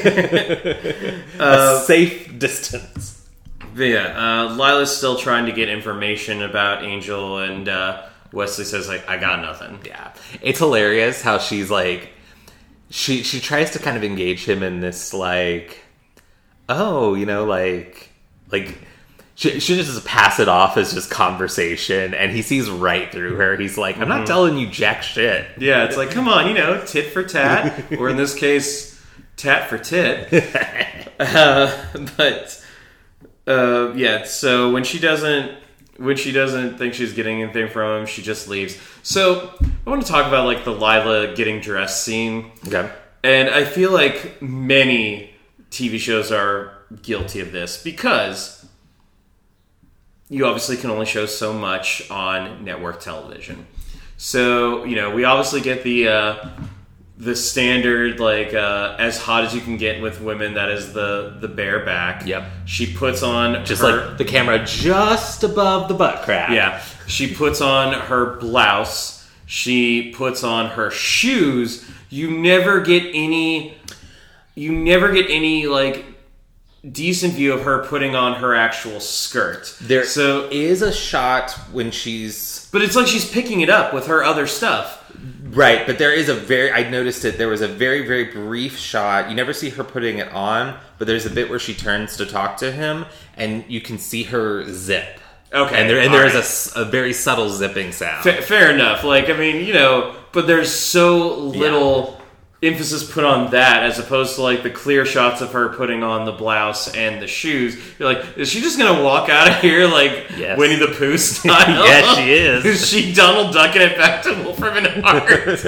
uh, a safe distance. But yeah, uh, Lila's still trying to get information about Angel, and uh, Wesley says, like, I got nothing. Yeah. It's hilarious how she's, like... She she tries to kind of engage him in this, like... Oh, you know, like... Like... She, she just does pass it off as just conversation, and he sees right through her. He's like, I'm not mm-hmm. telling you jack shit. Yeah, it's like, come on, you know, tit for tat. Or in this case, tat for tit. uh, but, uh, yeah, so when she doesn't... When she doesn't think she's getting anything from him, she just leaves. So, I want to talk about, like, the Lila getting dressed scene. Okay. And I feel like many T V shows are guilty of this because you obviously can only show so much on network television. So, you know, we obviously get the... Uh, the standard, like, uh, as hot as you can get with women, that is the, the bare back. Yep. She puts on Just her, like the camera just above the butt crack. Yeah. She puts on her blouse. She puts on her shoes. You never get any... You never get any, like, decent view of her putting on her actual skirt. There so, is a shot when she's... But it's like she's picking it up with her other stuff. Right, but there is a very... I noticed it. There was a very, very brief shot. You never see her putting it on, but there's a bit where she turns to talk to him, and you can see her zip. Okay. And there, and there right. is a, a very subtle zipping sound. Fa- fair enough. Like, I mean, you know, but there's so little... Yeah. emphasis put on that as opposed to like the clear shots of her putting on the blouse and the shoes. You're like, is she just gonna walk out of here like yes. Winnie the Pooh style? Yes, she is. Is she Donald ducking it back to Wolfram and Hart?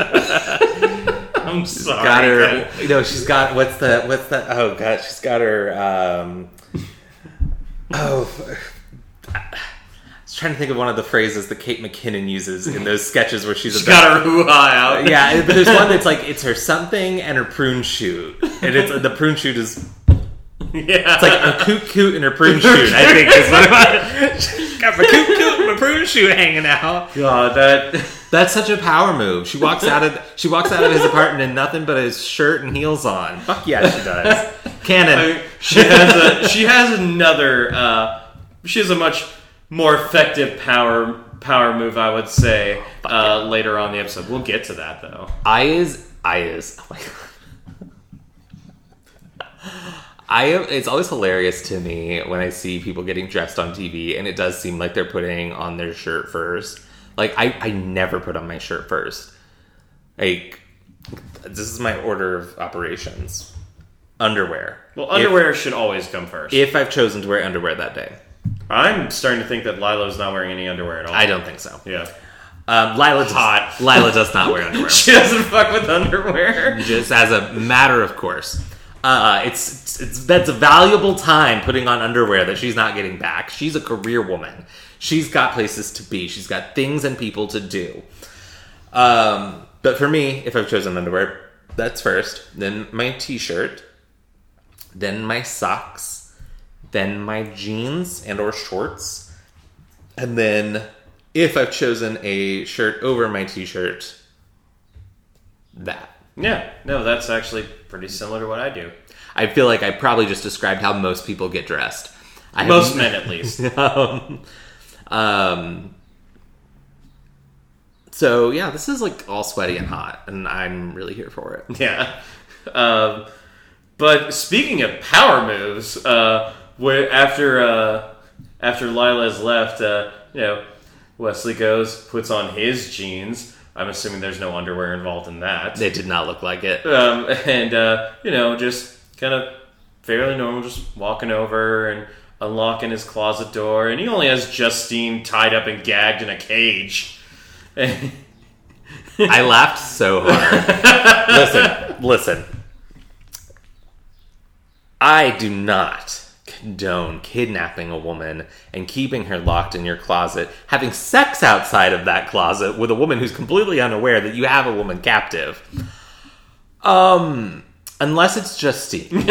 I'm sorry. Got her. You know, she's got what's the what's that? Oh god, she's got her. Um, oh, I was trying to think of one of the phrases that Kate McKinnon uses in those sketches where she's, she's got her hoo-ha out. Yeah, but there's one that's like, it's her something and her prune shoot. And it's the prune shoot is... Yeah. It's like a coot coot and her prune shoot, I think is what it She's got my coot coot and my prune shoot hanging out. God, that... That's such a power move. She walks out of she walks out of his apartment in nothing but his shirt and heels on. Fuck yeah, she does. Canon. I mean, she has a she has another uh, she has a much more effective power power move, I would say, uh, yeah. later on in the episode. We'll get to that though. I is I is oh my god. I am, it's always hilarious to me when I see people getting dressed on T V, and it does seem like they're putting on their shirt first. Like, I, I never put on my shirt first. Like, this is my order of operations. Underwear. Well, underwear if, should always come first. If I've chosen to wear underwear that day. I'm starting to think that Lila's not wearing any underwear at all. I don't think so. Yeah. Um, Lila does, Hot. Lila does not wear underwear. She doesn't fuck with underwear. Just as a matter of course. Uh, it's, it's, it's that's a valuable time putting on underwear that she's not getting back. She's a career woman. She's got places to be. She's got things and people to do. Um, but for me, if I've chosen underwear, that's first. Then my t-shirt. Then my socks. Then my jeans and or shorts. And then if I've chosen a shirt over my t-shirt, that. Yeah. No, that's actually pretty similar to what I do. I feel like I probably just described how most people get dressed. I most men, at least. um... Um, so yeah, this is like all sweaty and hot, and I'm really here for it. Yeah. Um, but speaking of power moves, uh, where after uh, after Lila's left, uh, you know, Wesley goes, puts on his jeans. I'm assuming there's no underwear involved in that. They did not look like it. Um, and uh, you know, just kind of fairly normal, just walking over and unlocking his closet door, and he only has Justine tied up and gagged in a cage. I laughed so hard. Listen, listen. I do not condone kidnapping a woman and keeping her locked in your closet, having sex outside of that closet with a woman who's completely unaware that you have a woman captive. Um, unless it's Justine.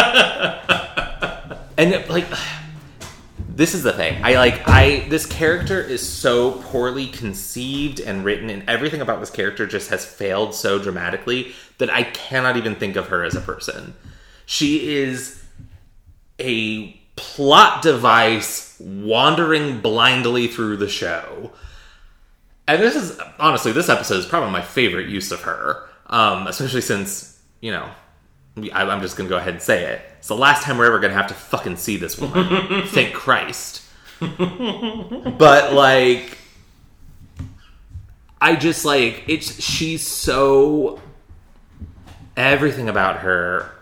And, like... This is the thing. I like I this character is so poorly conceived and written, and everything about this character just has failed so dramatically that I cannot even think of her as a person. She is a plot device wandering blindly through the show. And this is honestly, this episode is probably my favorite use of her. Um, especially since, you know, I'm just going to go ahead and say it. It's the last time we're ever going to have to fucking see this woman. Thank Christ. But, like, I just, like, it's, she's so, everything about her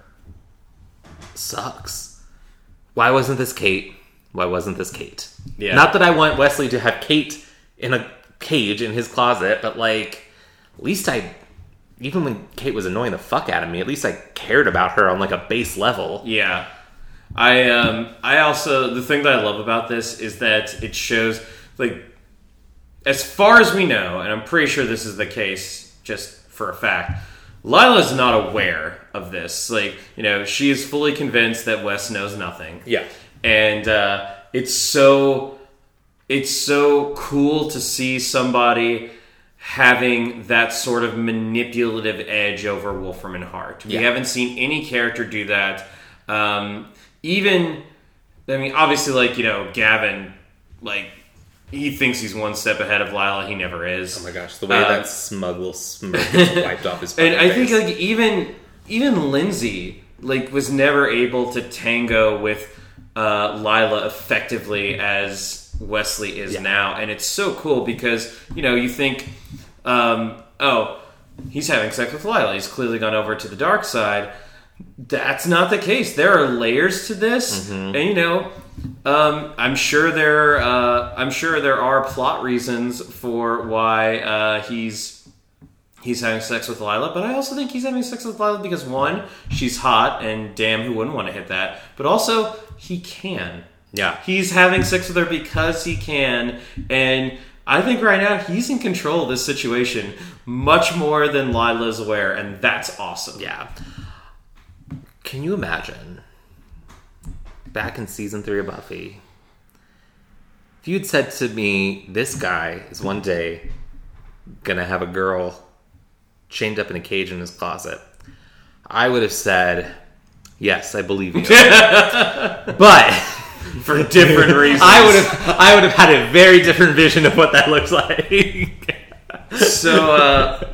sucks. Why wasn't this Kate? Why wasn't this Kate? Yeah. Not that I want Wesley to have Kate in a cage in his closet, but, like, at least I... Even when Kate was annoying the fuck out of me, at least I cared about her on, like, a base level. Yeah. I, um, I also... The thing that I love about this is that it shows, like... As far as we know, and I'm pretty sure this is the case, just for a fact, Lila's not aware of this. Like, you know, she is fully convinced that Wes knows nothing. Yeah. And, uh, it's so... It's so cool to see somebody... having that sort of manipulative edge over Wolfram and Hart. We yeah. haven't seen any character do that. Um, even, I mean, obviously, like, you know, Gavin, like, he thinks he's one step ahead of Lila. He never is. Oh my gosh, the way um, that smug little smirk wiped off his And I face. think, like, even, even Lindsay, like, was never able to tango with uh, Lila effectively as Wesley is yeah. now, and it's so cool because, you know, you think, um, oh, he's having sex with Lila, he's clearly gone over to the dark side. That's not the case. There are layers to this, mm-hmm. and, you know, um, I'm sure there, uh, I'm sure there are plot reasons for why uh, he's he's having sex with Lila, but I also think he's having sex with Lila because, one, she's hot, and damn, who wouldn't want to hit that? But also, he can. Yeah. He's having sex with her because he can, and I think right now he's in control of this situation much more than Lila's aware, and that's awesome. Yeah. Can you imagine, back in season three of Buffy, if you'd said to me, this guy is one day gonna have a girl chained up in a cage in his closet, I would have said, yes, I believe you. But for different reasons. I would have I would have had a very different vision of what that looks like. so uh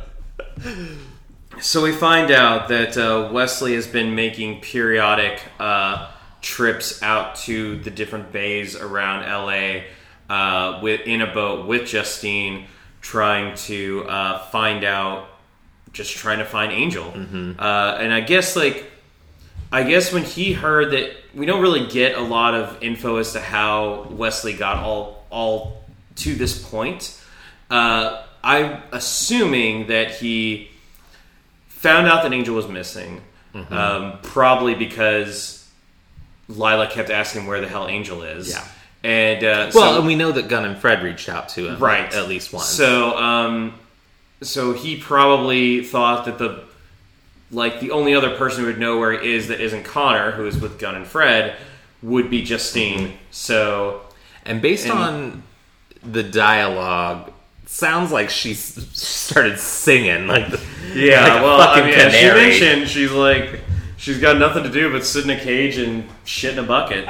So we find out that uh, Wesley has been making periodic uh, trips out to the different bays around L A uh, with in a boat with Justine, trying to uh, find out, just trying to find Angel. Mm-hmm. Uh, and I guess like, I guess when he heard that, we don't really get a lot of info as to how Wesley got all all to this point. Uh, I'm assuming that he found out that Angel was missing, mm-hmm. um, probably because Lila kept asking him where the hell Angel is. Yeah. And uh, well, so, and we know that Gunn and Fred reached out to him, right, at least once. So, um, so he probably thought that the like the only other person who would know where he is that isn't Connor, who is with Gunn and Fred, would be Justine. Mm-hmm. So, and based and, on the dialogue, sounds like she started singing like the, yeah, like well, a fucking I mean, as she canary. mentioned, she's like she's got nothing to do but sit in a cage and shit in a bucket.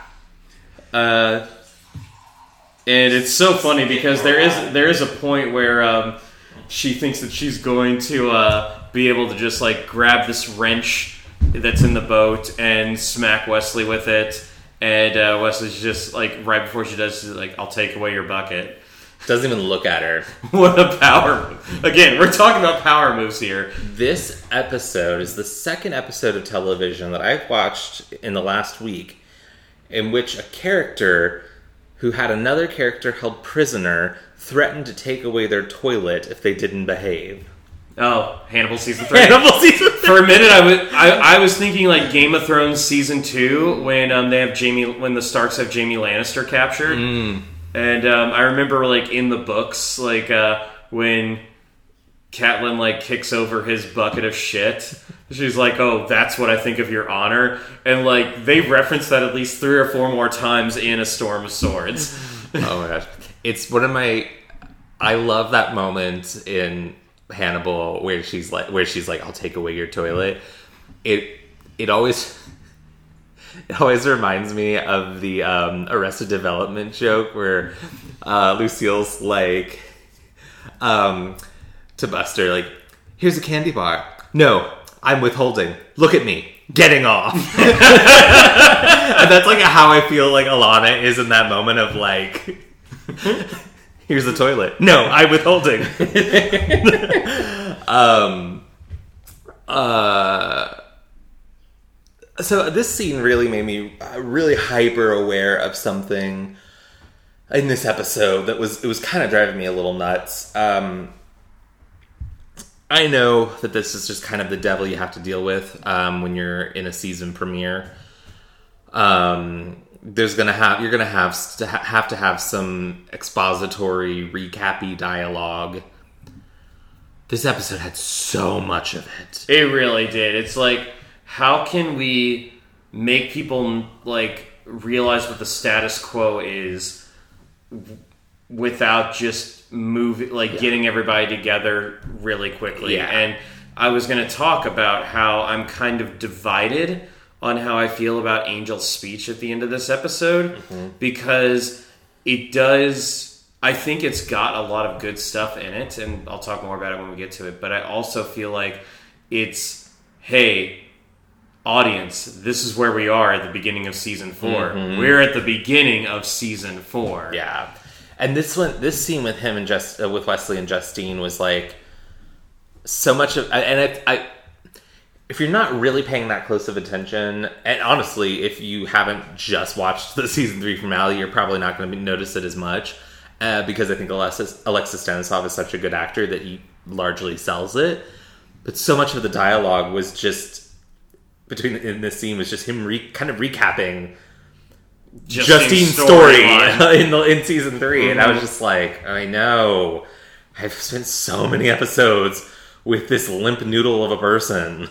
Uh, and it's so funny because there is there is a point where um, she thinks that she's going to uh, be able to just like grab this wrench that's in the boat and smack Wesley with it, and uh, Wesley's just like right before she does, she's like, "I'll take away your bucket." Doesn't even look at her. What a power move. Again, we're talking about power moves here. This episode is the second episode of television that I've watched in the last week in which a character who had another character held prisoner threatened to take away their toilet if they didn't behave. Oh, Hannibal season three. Hannibal season three. For a minute, I was I, I was thinking like Game of Thrones season two when um they have Jamie when the Starks have Jamie Lannister captured. Mm. And um, I remember, like, in the books, like, uh, when Catelyn, like, kicks over his bucket of shit, she's like, oh, that's what I think of your honor. And, like, they reference that at least three or four more times in A Storm of Swords. Oh, my gosh. It's one of my... I love that moment in Hannibal where she's like, where she's like, I'll take away your toilet. It, it always... It always reminds me of the um, Arrested Development joke where uh, Lucille's like, um, to Buster, like, here's a candy bar. No, I'm withholding. Look at me. Getting off. And that's like how I feel like Alana is in that moment of like, here's the toilet. No, I'm withholding. um, uh... So this scene really made me really hyper aware of something in this episode that was it was kind of driving me a little nuts. Um, I know that this is just kind of the devil you have to deal with um, when you're in a season premiere. Um, there's gonna have you're gonna have to ha- have to have some expository, recappy dialogue. This episode had so much of it. It really did. It's like, how can we make people like realize what the status quo is without just moving, like yeah. getting everybody together really quickly? Yeah. And I was going to talk about how I'm kind of divided on how I feel about Angel's speech at the end of this episode, mm-hmm. because it does, I think it's got a lot of good stuff in it, and I'll talk more about it when we get to it, but I also feel like it's, hey, audience, this is where we are at the beginning of season four. Mm-hmm. We're at the beginning of season four. Yeah, and this one, this scene with him and just uh, with Wesley and Justine was like so much of, and it, I, if you're not really paying that close of attention, and honestly, if you haven't just watched the season three finale, you're probably not going to notice it as much, uh, because I think Alexis Alexis Stanislav is such a good actor that he largely sells it. But so much of the dialogue was just between in this scene was just him re, kind of recapping Justine's story, story in the in season three, mm-hmm. and I was just like, I know, I've spent so many episodes with this limp noodle of a person.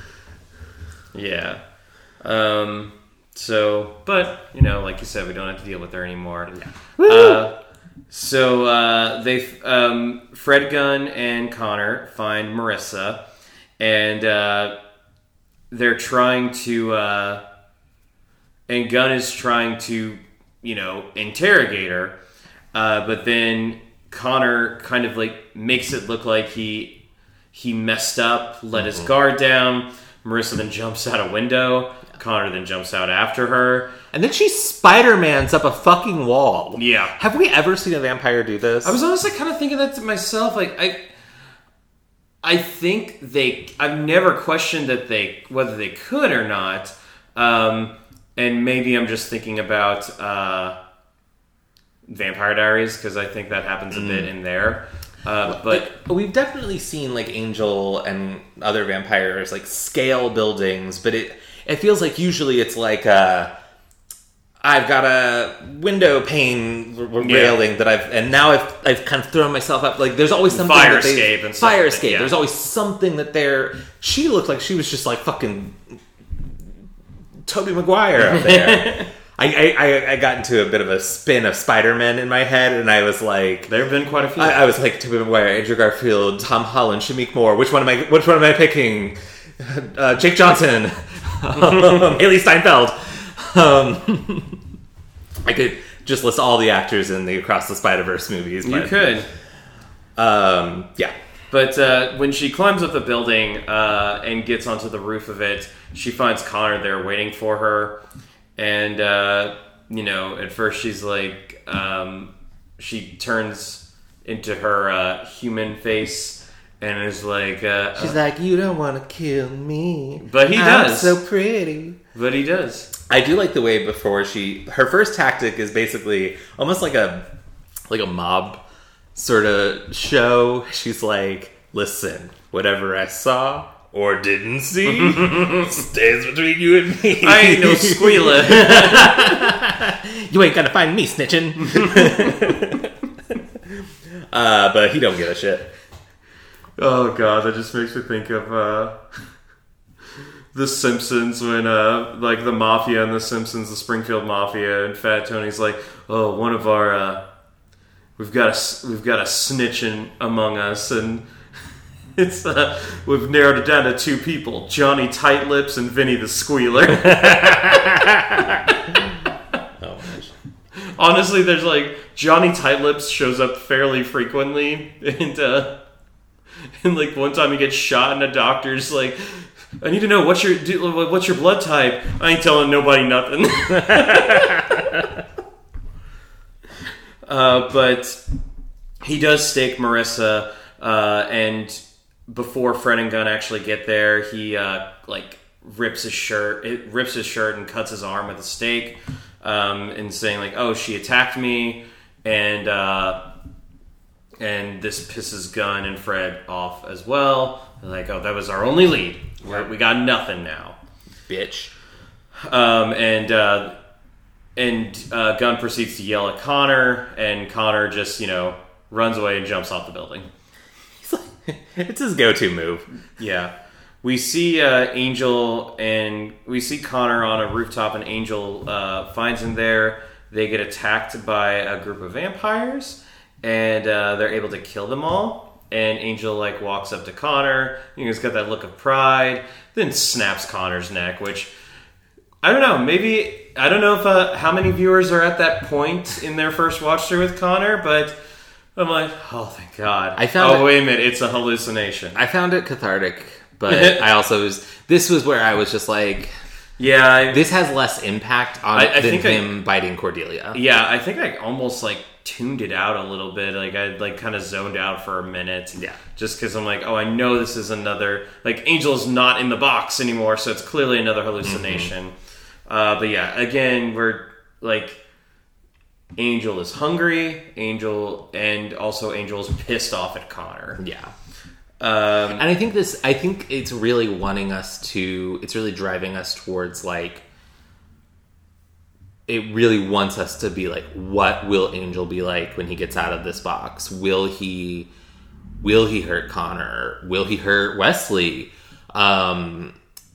Yeah. Um. So, but you know, like you said, we don't have to deal with her anymore. Yeah. Uh, so uh, they, um, Fred Gunn and Connor find Marissa, and uh, they're trying to. Uh, And Gunn is trying to, you know, interrogate her, uh, but then Connor kind of like makes it look like he he messed up, let mm-hmm. his guard down. Marissa then jumps out a window. Connor then jumps out after her, and then she Spider-Mans up a fucking wall. Yeah, have we ever seen a vampire do this? I was honestly kind of thinking that to myself. Like I, I think they. I've never questioned that they whether they could or not. Um, And maybe I'm just thinking about uh, Vampire Diaries, because I think that happens a mm. bit in there. Uh, but like, we've definitely seen like Angel and other vampires like scale buildings, but it it feels like usually it's like uh, I've got a window pane r- yeah. railing that I've and now I've I've kind of thrown myself up. Like there's always something fire that they, escape and stuff fire like escape. Yeah. There's always something that they're. She looked like she was just like fucking Tobey Maguire out there. I, I I got into a bit of a spin of Spider-Man in my head, and I was like, there have been quite a few. I, I was like, Tobey Maguire, Andrew Garfield, Tom Holland, Shameik Moore. Which one am I? Which one am I picking? Uh, Jake Johnson, um, Haley Steinfeld. Um, I could just list all the actors in the Across the Spider-Verse movies. But, you could. Um, yeah. But uh, when she climbs up the building uh, and gets onto the roof of it, she finds Connor there waiting for her. And, uh, you know, at first she's like, um, she turns into her uh, human face and is like... Uh, she's uh, like, you don't want to kill me. But he does. I'm so pretty. But he does. I do like the way before she... Her first tactic is basically almost like a like a mob sort of show. She's like, listen, whatever I saw or didn't see stays between you and me. I ain't no squealer. You ain't gonna find me snitching. uh, but he don't give a shit. Oh god, that just makes me think of uh, The Simpsons when uh, like the Mafia and The Simpsons, the Springfield Mafia, and Fat Tony's like, oh, one of our uh, we've got a we've got a snitching among us, and it's uh, we've narrowed it down to two people: Johnny Tightlips and Vinny the Squealer. Oh gosh. Honestly, there's like Johnny Tightlips shows up fairly frequently, and uh, and like one time he gets shot, and a doctor's like, I need to know what's your do, what's your blood type. I ain't telling nobody nothing. uh, but he does stake Marissa, uh, and before Fred and Gunn actually get there, he uh, like rips his shirt, it rips his shirt and cuts his arm with a stake, um, and saying like, "Oh, she attacked me," and uh, and this pisses Gunn and Fred off as well. They're like, "Oh, that was our only lead. We're, we got nothing now, bitch." Um, and uh, and uh, Gunn proceeds to yell at Connor, and Connor just you know runs away and jumps off the building. He's like, it's his go-to move. Yeah, we see uh, Angel and we see Connor on a rooftop, and Angel uh, finds him there. They get attacked by a group of vampires, and uh, they're able to kill them all. And Angel, like, walks up to Connor. You know, he's got that look of pride. Then snaps Connor's neck, which, I don't know, maybe, I don't know if uh, how many viewers are at that point in their first watch through with Connor, but I'm like, oh, thank God. I found oh, it, wait a minute, it's a hallucination. I found it cathartic, but I also was, this was where I was just like, yeah, I, this has less impact on I, it I than think him I, biting Cordelia. Yeah, I think I almost, like, tuned it out a little bit. Like I like kind of zoned out for a minute. Yeah. Just because I'm like, oh, I know this is another like Angel's not in the box anymore, so it's clearly another hallucination. Mm-hmm. Uh, but yeah, again, we're like Angel is hungry, Angel, and also Angel's pissed off at Connor. Yeah. Um, and I think this, I think it's really wanting us to, it's really driving us towards like it really wants us to be like, what will Angel be like when he gets out of this box? Will he, will he hurt Connor? Will he hurt Wesley? Um,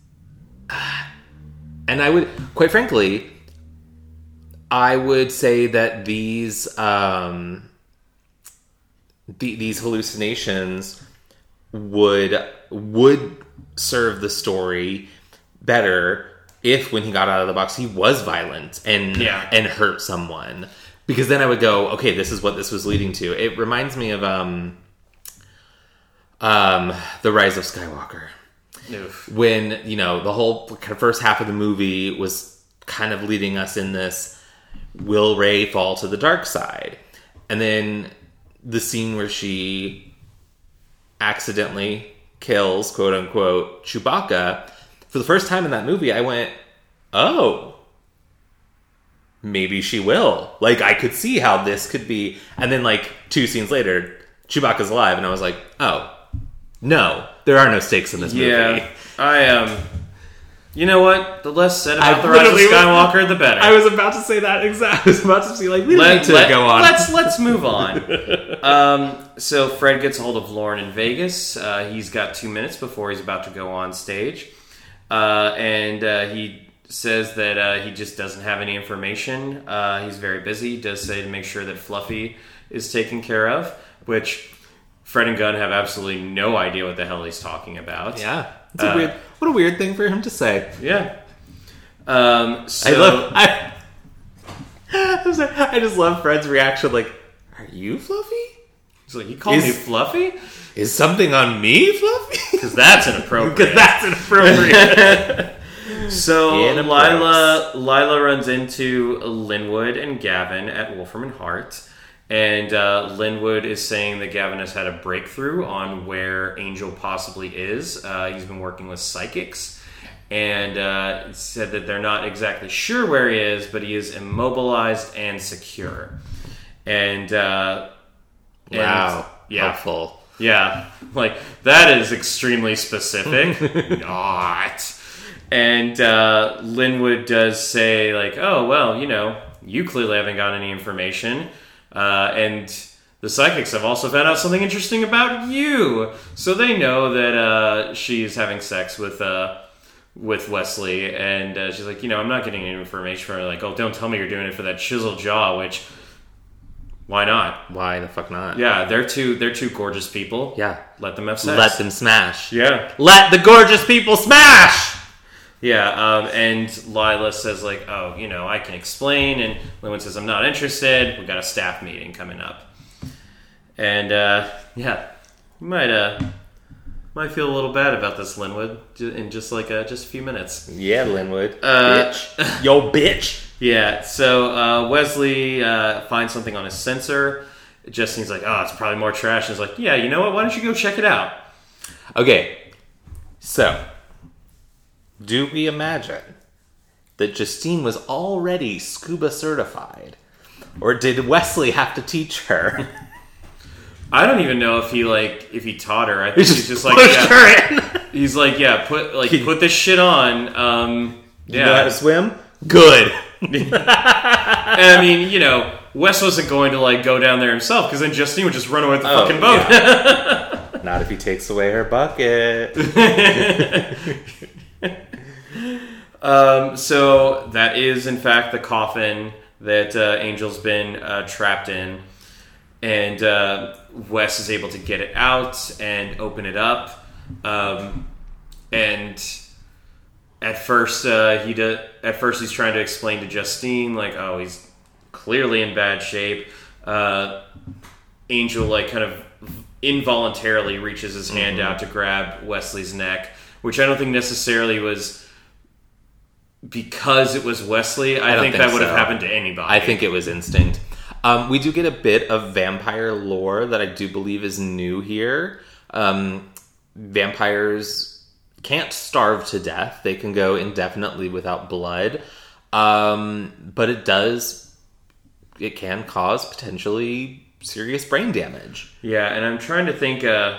and I would, quite frankly, I would say that these, um, the, these hallucinations would, would serve the story better if, when he got out of the box, he was violent and yeah. and hurt someone. Because then I would go, okay, this is what this was leading to. It reminds me of um, um, The Rise of Skywalker. Oof. When, you know, the whole first half of the movie was kind of leading us in this, will Rey fall to the dark side? And then the scene where she accidentally kills, quote unquote, Chewbacca. For the first time in that movie, I went, oh, maybe she will. Like, I could see how this could be. And then, like, two scenes later, Chewbacca's alive, and I was like, oh, no, there are no stakes in this movie. Yeah, I, um, you know what? The less said about I The Rise of literally was- Skywalker, the better. I was about to say that exactly. I was about to be like, we don't Let- need to let- go on. Let's let's move on. um, so Fred gets a hold of Lauren in Vegas. Uh, he's got two minutes before he's about to go on stage, uh, and uh, he says that uh, he just doesn't have any information. Uh, he's very busy. He does say to make sure that Fluffy is taken care of, which Fred and Gunn have absolutely no idea what the hell he's talking about. Yeah. It's a Uh, weird, what a weird thing for him to say. Yeah. Um, so I love. I, I'm sorry, I just love Fred's reaction. Like, are you Fluffy? he's like, you call me Is- Fluffy? Is something on me, Fluffy? Because that's inappropriate. Because that's inappropriate. So Inappropriate. Lila Lila runs into Linwood and Gavin at Wolfram and Hart, and uh, Linwood is saying that Gavin has had a breakthrough on where Angel possibly is. Uh, he's been working with psychics, and uh, said that they're not exactly sure where he is, but he is immobilized and secure. And uh, and- Wow. yeah. Helpful. Yeah, like, that is extremely specific. Not. And uh, Linwood does say, like, oh, well, you know, you clearly haven't got any information. Uh, and the psychics have also found out something interesting about you. So they know that uh, she's having sex with uh, with Wesley. And uh, she's like, you know, I'm not getting any information from her. Like, oh, don't tell me you're doing it for that chiseled jaw, which... Why not? Why the fuck not? Yeah, they're two they're two gorgeous people. Yeah. Let them have sex. Let them smash. Yeah. Let the gorgeous people smash! Yeah, um, and Lila says, like, oh, you know, I can explain, and Linwood says, I'm not interested. We've got a staff meeting coming up. And, uh, yeah, you might, uh, might feel a little bad about this, Linwood, ju- in just, like, uh, just a few minutes. Yeah, Linwood. Uh, bitch. Yo, bitch. Yeah, so uh, Wesley uh, finds something on his sensor. Justine's like, oh, it's probably more trash. And he's like, yeah, you know what? Why don't you go check it out? Okay, so, do we imagine that Justine was already scuba certified? Or did Wesley have to teach her? I don't even know if he, like, if he taught her. I think he's just like, pushed yeah. her in. He's like, yeah, put, like, put this shit on. Um, You yeah. know how to swim? Good. And I mean, you know, Wes wasn't going to, like, go down there himself, because then Justine would just run away with the Oh, fucking boat. yeah. Not if he takes away her bucket. um, so that is, in fact, the coffin that uh, Angel's been uh, trapped in. And uh, Wes is able to get it out and open it up. Um, and... At first, uh, he do, at first he's trying to explain to Justine, like, oh, he's clearly in bad shape. Uh, Angel, like, kind of involuntarily reaches his hand Mm-hmm. out to grab Wesley's neck, which I don't think necessarily was because it was Wesley. I, I don't think, think that would have so. happened to anybody. I think it was instinct. Um, we do get a bit of vampire lore that I do believe is new here. Um, vampires can't starve to death. They can go indefinitely without blood. Um, but it does, it can cause potentially serious brain damage. Yeah, and I'm trying to think, uh,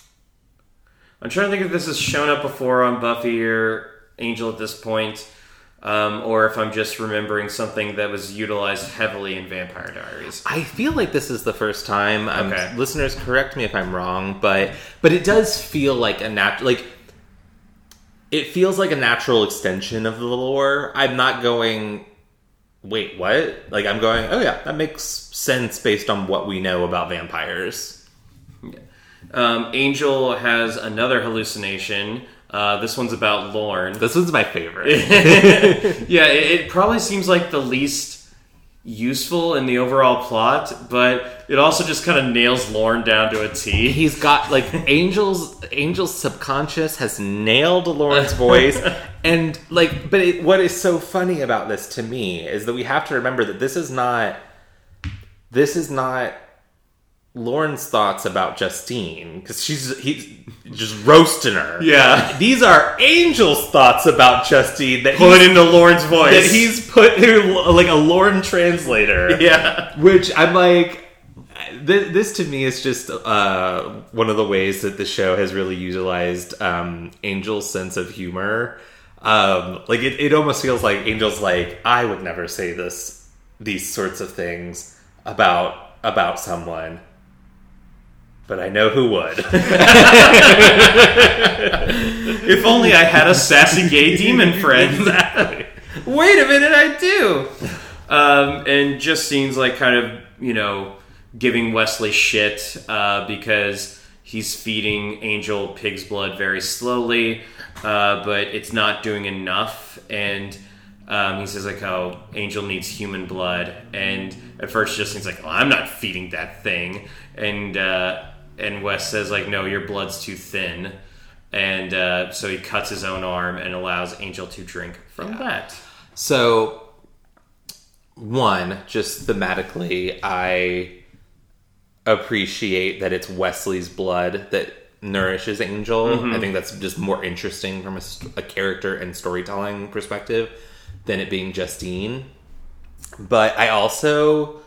I'm trying to think if this has shown up before on Buffy or Angel at this point. um, or if I'm just remembering something that was utilized heavily in Vampire Diaries. I feel like this is the first time. Um, Okay. Listeners, correct me if I'm wrong, but but it does feel like a nat like it feels like a natural extension of the lore. I'm not going, wait, what? Like I'm going, oh yeah, that makes sense based on what we know about vampires. Um, Angel has another hallucination. Uh, this one's about Lorne. This one's my favorite. Yeah, it, it probably seems like the least useful in the overall plot, but it also just kind of nails Lorne down to a T. He's got like Angel's Angel's subconscious has nailed Lauren's voice, and like, but it, what is so funny about this to me is that we have to remember that this is not this is not Lauren's thoughts about Justine, because she's he's just roasting her. Yeah. These are Angel's thoughts about Justine that Put he's, into Lorne's voice. that he's put through like a Lauren translator. Yeah. Which I'm like, th- this to me is just uh, one of the ways that the show has really utilized um, Angel's sense of humor. Um, like it, it almost feels like Angel's like, I would never say this, these sorts of things about about someone, but I know who would. If only I had a sassy gay demon friend. Exactly. Wait a minute, I do. Um, and Justine's like kind of, you know, giving Wesley shit uh, because he's feeding Angel pig's blood very slowly, uh, but it's not doing enough. And um, he says like, "Oh, Angel needs human blood." And at first, Justine's like, "Well, I'm not feeding that thing." And uh, and Wes says like, "No, your blood's too thin." And uh, so he cuts his own arm and allows Angel to drink from Yeah. that. So, one, just thematically, I appreciate that it's Wesley's blood that nourishes Angel. Mm-hmm. I think that's just more interesting from a, st- a character and storytelling perspective than it being Justine. But I also,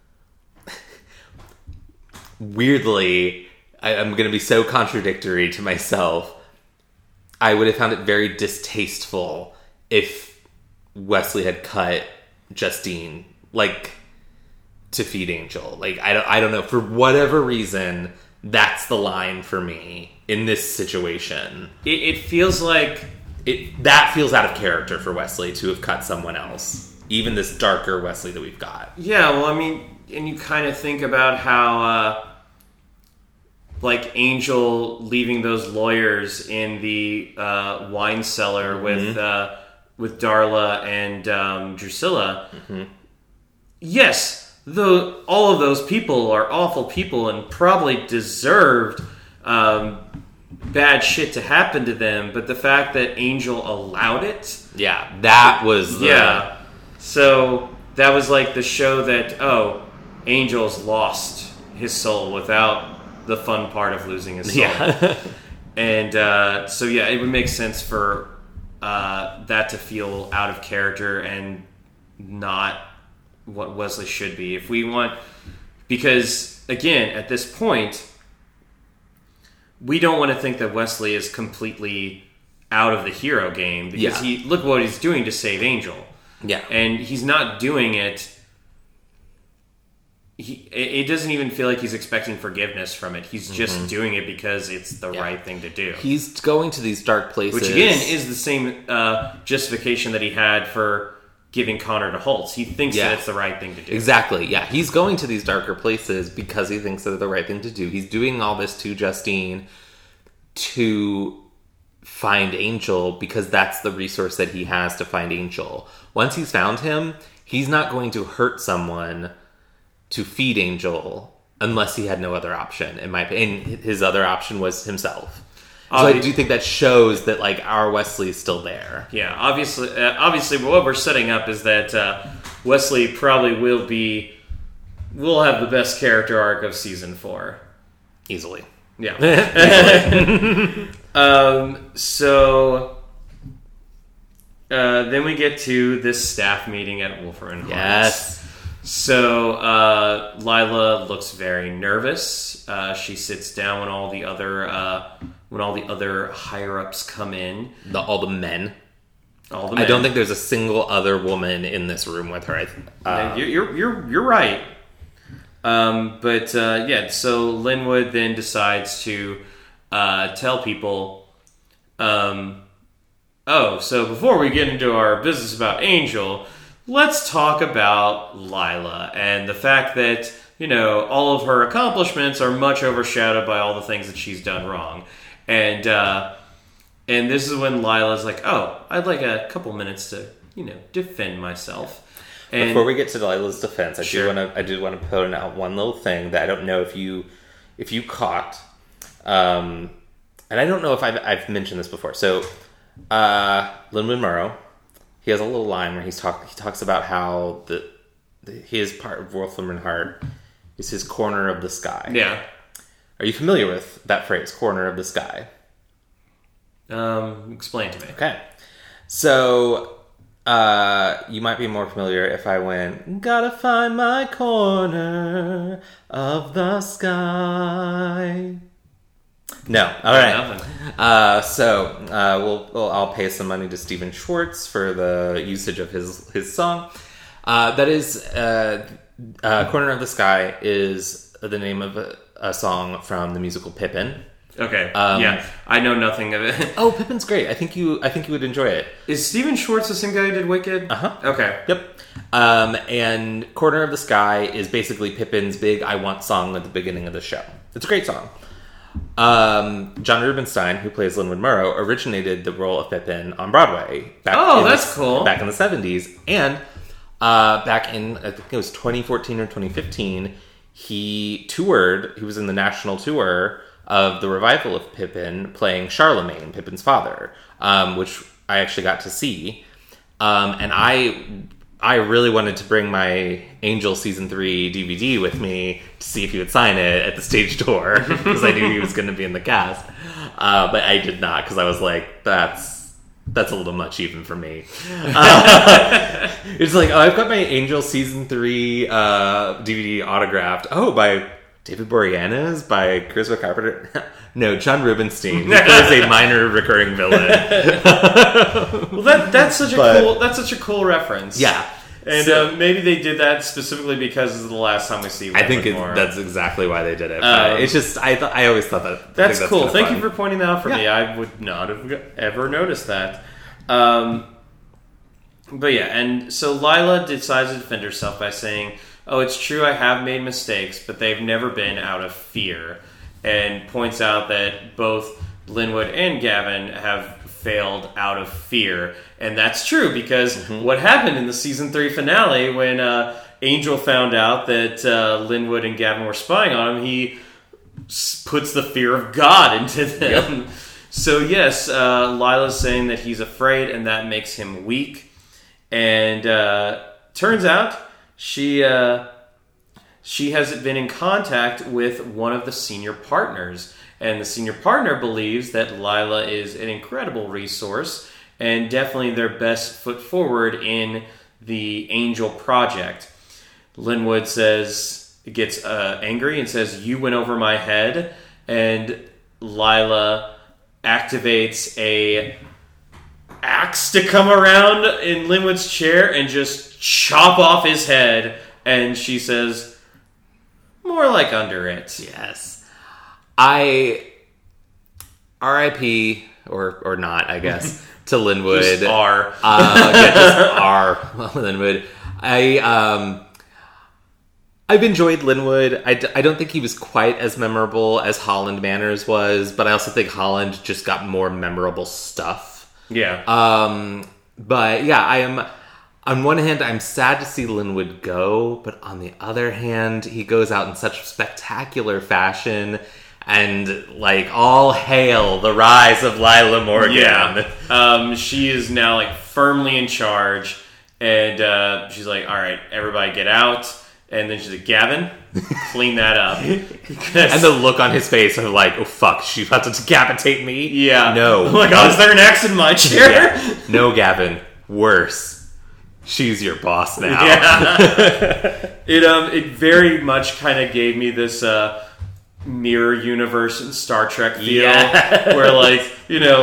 weirdly, I, I'm going to be so contradictory to myself. I would have found it very distasteful if Wesley had cut Justine, like, to feed Angel. Like, I don't, I don't know. For whatever reason, that's the line for me in this situation. It, it feels like It that feels out of character for Wesley to have cut someone else. Even this darker Wesley that we've got. Yeah, well, I mean, and you kind of think about how, uh, like, Angel leaving those lawyers in the uh, wine cellar Mm-hmm. with uh, with Darla and um, Drusilla. Mm-hmm. Yes, the all of those people are awful people and probably deserved um, bad shit to happen to them. But the fact that Angel allowed it, Yeah, that was the... yeah. So that was like the show that, oh, Angel's lost his soul without the fun part of losing his soul. Yeah. And uh, so, yeah, it would make sense for uh, that to feel out of character and not what Wesley should be. If we want... Because, again, at this point, we don't want to think that Wesley is completely out of the hero game. Because Yeah. he look what he's doing to save Angel. Yeah. And he's not doing it... He, it doesn't even feel like he's expecting forgiveness from it. He's just Mm-hmm. doing it because it's the Yeah. right thing to do. He's going to these dark places. Which, again, is the same uh, justification that he had for giving Connor to Holtz. He thinks Yeah. that it's the right thing to do. Exactly, yeah. He's going to these darker places because he thinks they're the right thing to do. He's doing all this to Justine to find Angel because that's the resource that he has to find Angel. Once he's found him, he's not going to hurt someone to feed Angel unless he had no other option. In my opinion, his other option was himself. So Obvi- I do think that shows that like our Wesley is still there. Yeah, obviously, uh, obviously, what we're setting up is that uh, Wesley probably will be, will have the best character arc of season four. Easily. Yeah. um, so uh, then we get to this staff meeting at Wolfram and Hart. Yes. So uh, Lila looks very nervous. Uh, she sits down when all the other uh, when all the other higher ups come in. The, all the men. All the men. I don't think there's a single other woman in this room with her. Uh, you're, you're you're you're right. Um, but uh, yeah, so Linwood then decides to uh, tell people, um, oh, so before we get into our business about Angel, let's talk about Lila and the fact that, you know, all of her accomplishments are much overshadowed by all the things that she's done wrong. And uh, and this is when Lila's like, oh, I'd like a couple minutes to, you know, defend myself. And before we get to Lila's defense, I sure. do want to I do want to point out one little thing that I don't know if you if you caught, um, and I don't know if I've I've mentioned this before. So, uh, Lin-Manuel Miranda, he has a little line where he's talk he talks about how the, the his part of Wolf Limerick Heart is his corner of the sky. Yeah. Are you familiar with that phrase, corner of the sky? Um, explain to me. Okay. So, uh, you might be more familiar if I went, gotta find my corner of the sky. No. All right. Nothing. Uh, so, uh, we'll, we'll, I'll pay some money to Stephen Schwartz for the usage of his, his song. Uh, that is, uh, uh, Corner of the Sky is the name of a, a song from the musical Pippin. Okay. Um, yeah, I know nothing of it. Oh, Pippin's great. I think you. I think you would enjoy it. Is Stephen Schwartz the same guy who did Wicked? Uh huh. Okay. Yep. Um, and Corner of the Sky is basically Pippin's big "I Want" song at the beginning of the show. It's a great song. Um, John Rubinstein, who plays Lin-Manuel Miranda, originated the role of Pippin on Broadway. Back Oh, in that's the, cool. Back in the seventies, and uh, back in I think it was twenty fourteen or twenty fifteen, he toured. He was in the national tour of the revival of Pippin, playing Charlemagne, Pippin's father, um, which I actually got to see. Um, and I I really wanted to bring my Angel Season three D V D with me to see if he would sign it at the stage door, because I knew he was going to be in the cast. Uh, but I did not, because I was like, that's that's a little much even for me. Uh, it's like, oh, I've got my Angel Season three uh, D V D autographed. Oh, by David Boreanaz, by Charisma Carpenter. No, John Rubinstein. He plays a minor recurring villain. Well, that that's such a But- cool that's such a cool reference. Yeah. And So- uh, maybe they did that specifically because this is the last time we see. I think it, Moore. that's exactly why they did it. Um, But it's just, I th- I always thought that. I think That's, cool. kinda Thank fun. you for pointing that out for Yeah. me. I would not have ever noticed that. Um, but yeah, and so Lila decides to defend herself by saying, oh, it's true I have made mistakes, but they've never been out of fear. And points out that both Linwood and Gavin have failed out of fear. And that's true, because Mm-hmm. what happened in the season three finale when uh, Angel found out that uh, Linwood and Gavin were spying on him, he s- puts the fear of God into them. Yep. So yes, uh, Lila's saying that he's afraid and that makes him weak. And uh, turns out she uh, she has been in contact with one of the senior partners. And the senior partner believes that Lila is an incredible resource and definitely their best foot forward in the Angel project. Linwood says, gets uh, angry and says, you went over my head. And Lila activates a axe to come around in Linwood's chair and just chop off his head. And she says, more like under it. Yes. I R I P or or not, I guess, to Linwood. Just R. Uh, yeah, just R. Linwood. I um, I've enjoyed Linwood. I, d- I don't think he was quite as memorable as Holland Manners was, but I also think Holland just got more memorable stuff. Yeah. Um, but yeah, I am. On one hand, I'm sad to see Linwood go, but on the other hand, he goes out in such spectacular fashion. And, like, all hail the rise of Lila Morgan. Yeah. Um, she is now, like, firmly in charge. And uh, she's like, all right, everybody get out. And then she's like, Gavin, clean that up. And the look on his face of, like, oh, fuck, she's about to decapitate me? Yeah. No. Oh, my God, is there an axe in my chair? Yeah. No, Gavin. Worse. She's your boss now. Yeah. it, um, it very much kind of gave me this... Uh, mirror universe and Star Trek feel, Yeah. where, like, you know,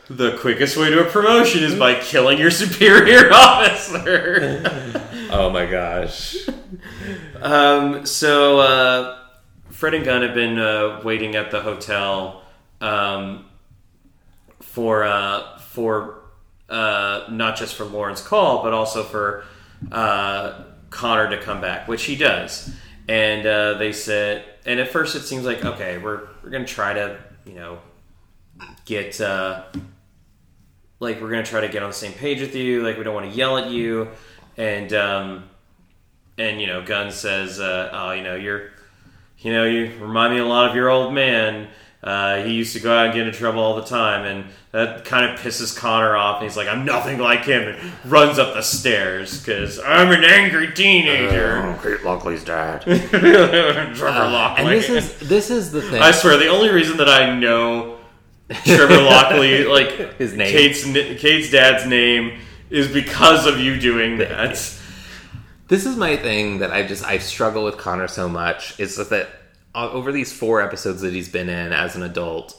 The quickest way to a promotion is by killing your superior officer. Oh my gosh. Um, so, uh, Fred and Gunn have been uh, waiting at the hotel um, for, uh, for uh, not just for Lauren's call, but also for uh, Connor to come back, which he does. And uh, they said, and at first it seems like, okay, we're, we're going to try to, you know, get... Uh, like, we're going to try to get on the same page with you. Like, we don't want to yell at you. And, um, and you know, Gunn says, uh, oh, you know, you're, you know, you remind me a lot of your old man. Uh, he used to go out and get in trouble all the time. And that kind of pisses Connor off. And he's like, I'm nothing like him. And runs up the stairs because I'm an angry teenager. Oh, Kate Lockley's dad. Trevor uh, Lockley. And this is, this is the thing. I swear, the only reason that I know Trevor Lockley, like his name, Kate's Kate's dad's name, is because of you doing that. This is my thing that I just I struggle with Connor so much is that over these four episodes that he's been in as an adult,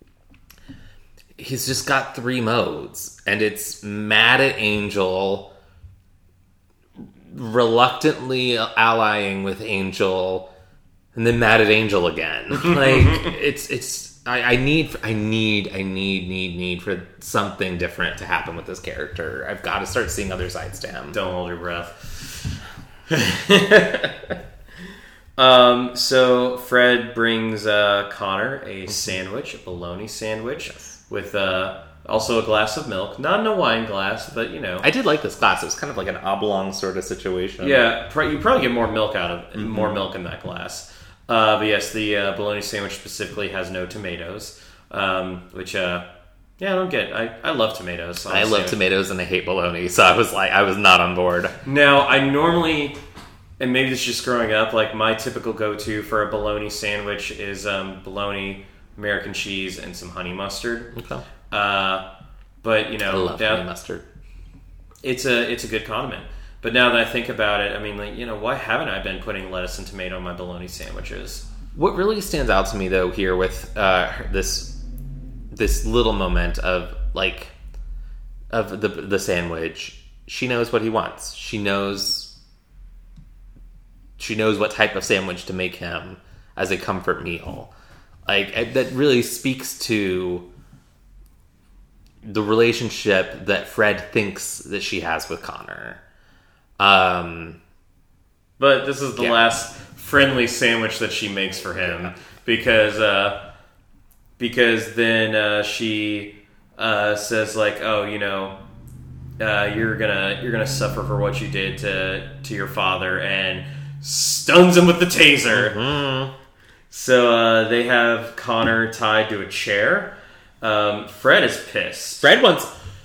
he's just got three modes, and it's mad at Angel, reluctantly allying with Angel, and then mad at Angel again. Like it's it's. I, I need, I need, I need, need, need for something different to happen with this character. I've got to start seeing other sides to him. Don't hold your breath. um, so Fred brings uh, Connor a sandwich, a bologna sandwich, yes. with uh, also a glass of milk. Not in a wine glass, but you know. I did like this glass. It was kind of like an oblong sort of situation. Yeah, you probably get more milk out of mm-hmm. more milk in that glass. Uh, but yes, the uh, bologna sandwich specifically has no tomatoes, um, which, uh, yeah, I don't get. I, I love tomatoes. I love tomatoes and I hate bologna, so I was like, I was not on board. Now, I normally, and maybe this is just growing up, like my typical go-to for a bologna sandwich is um, bologna, American cheese, and some honey mustard. Okay. Uh, but, you know, I love that, honey mustard. It's a, it's a good condiment. But now that I think about it, I mean, like, you know, why haven't I been putting lettuce and tomato on my bologna sandwiches? What really stands out to me, though, here with uh, this this little moment of like of the the sandwich, she knows what he wants. She knows she knows what type of sandwich to make him as a comfort meal. Like that really speaks to the relationship that Fred thinks that she has with Connor. Um, but this is the yeah. last friendly sandwich that she makes for him yeah. because uh, because then uh, she uh, says like, oh, you know, uh, you're gonna you're gonna suffer for what you did to to your father, and stuns him with the taser. Mm-hmm. So uh, they have Connor tied to a chair. Um, Fred is pissed. Fred wants.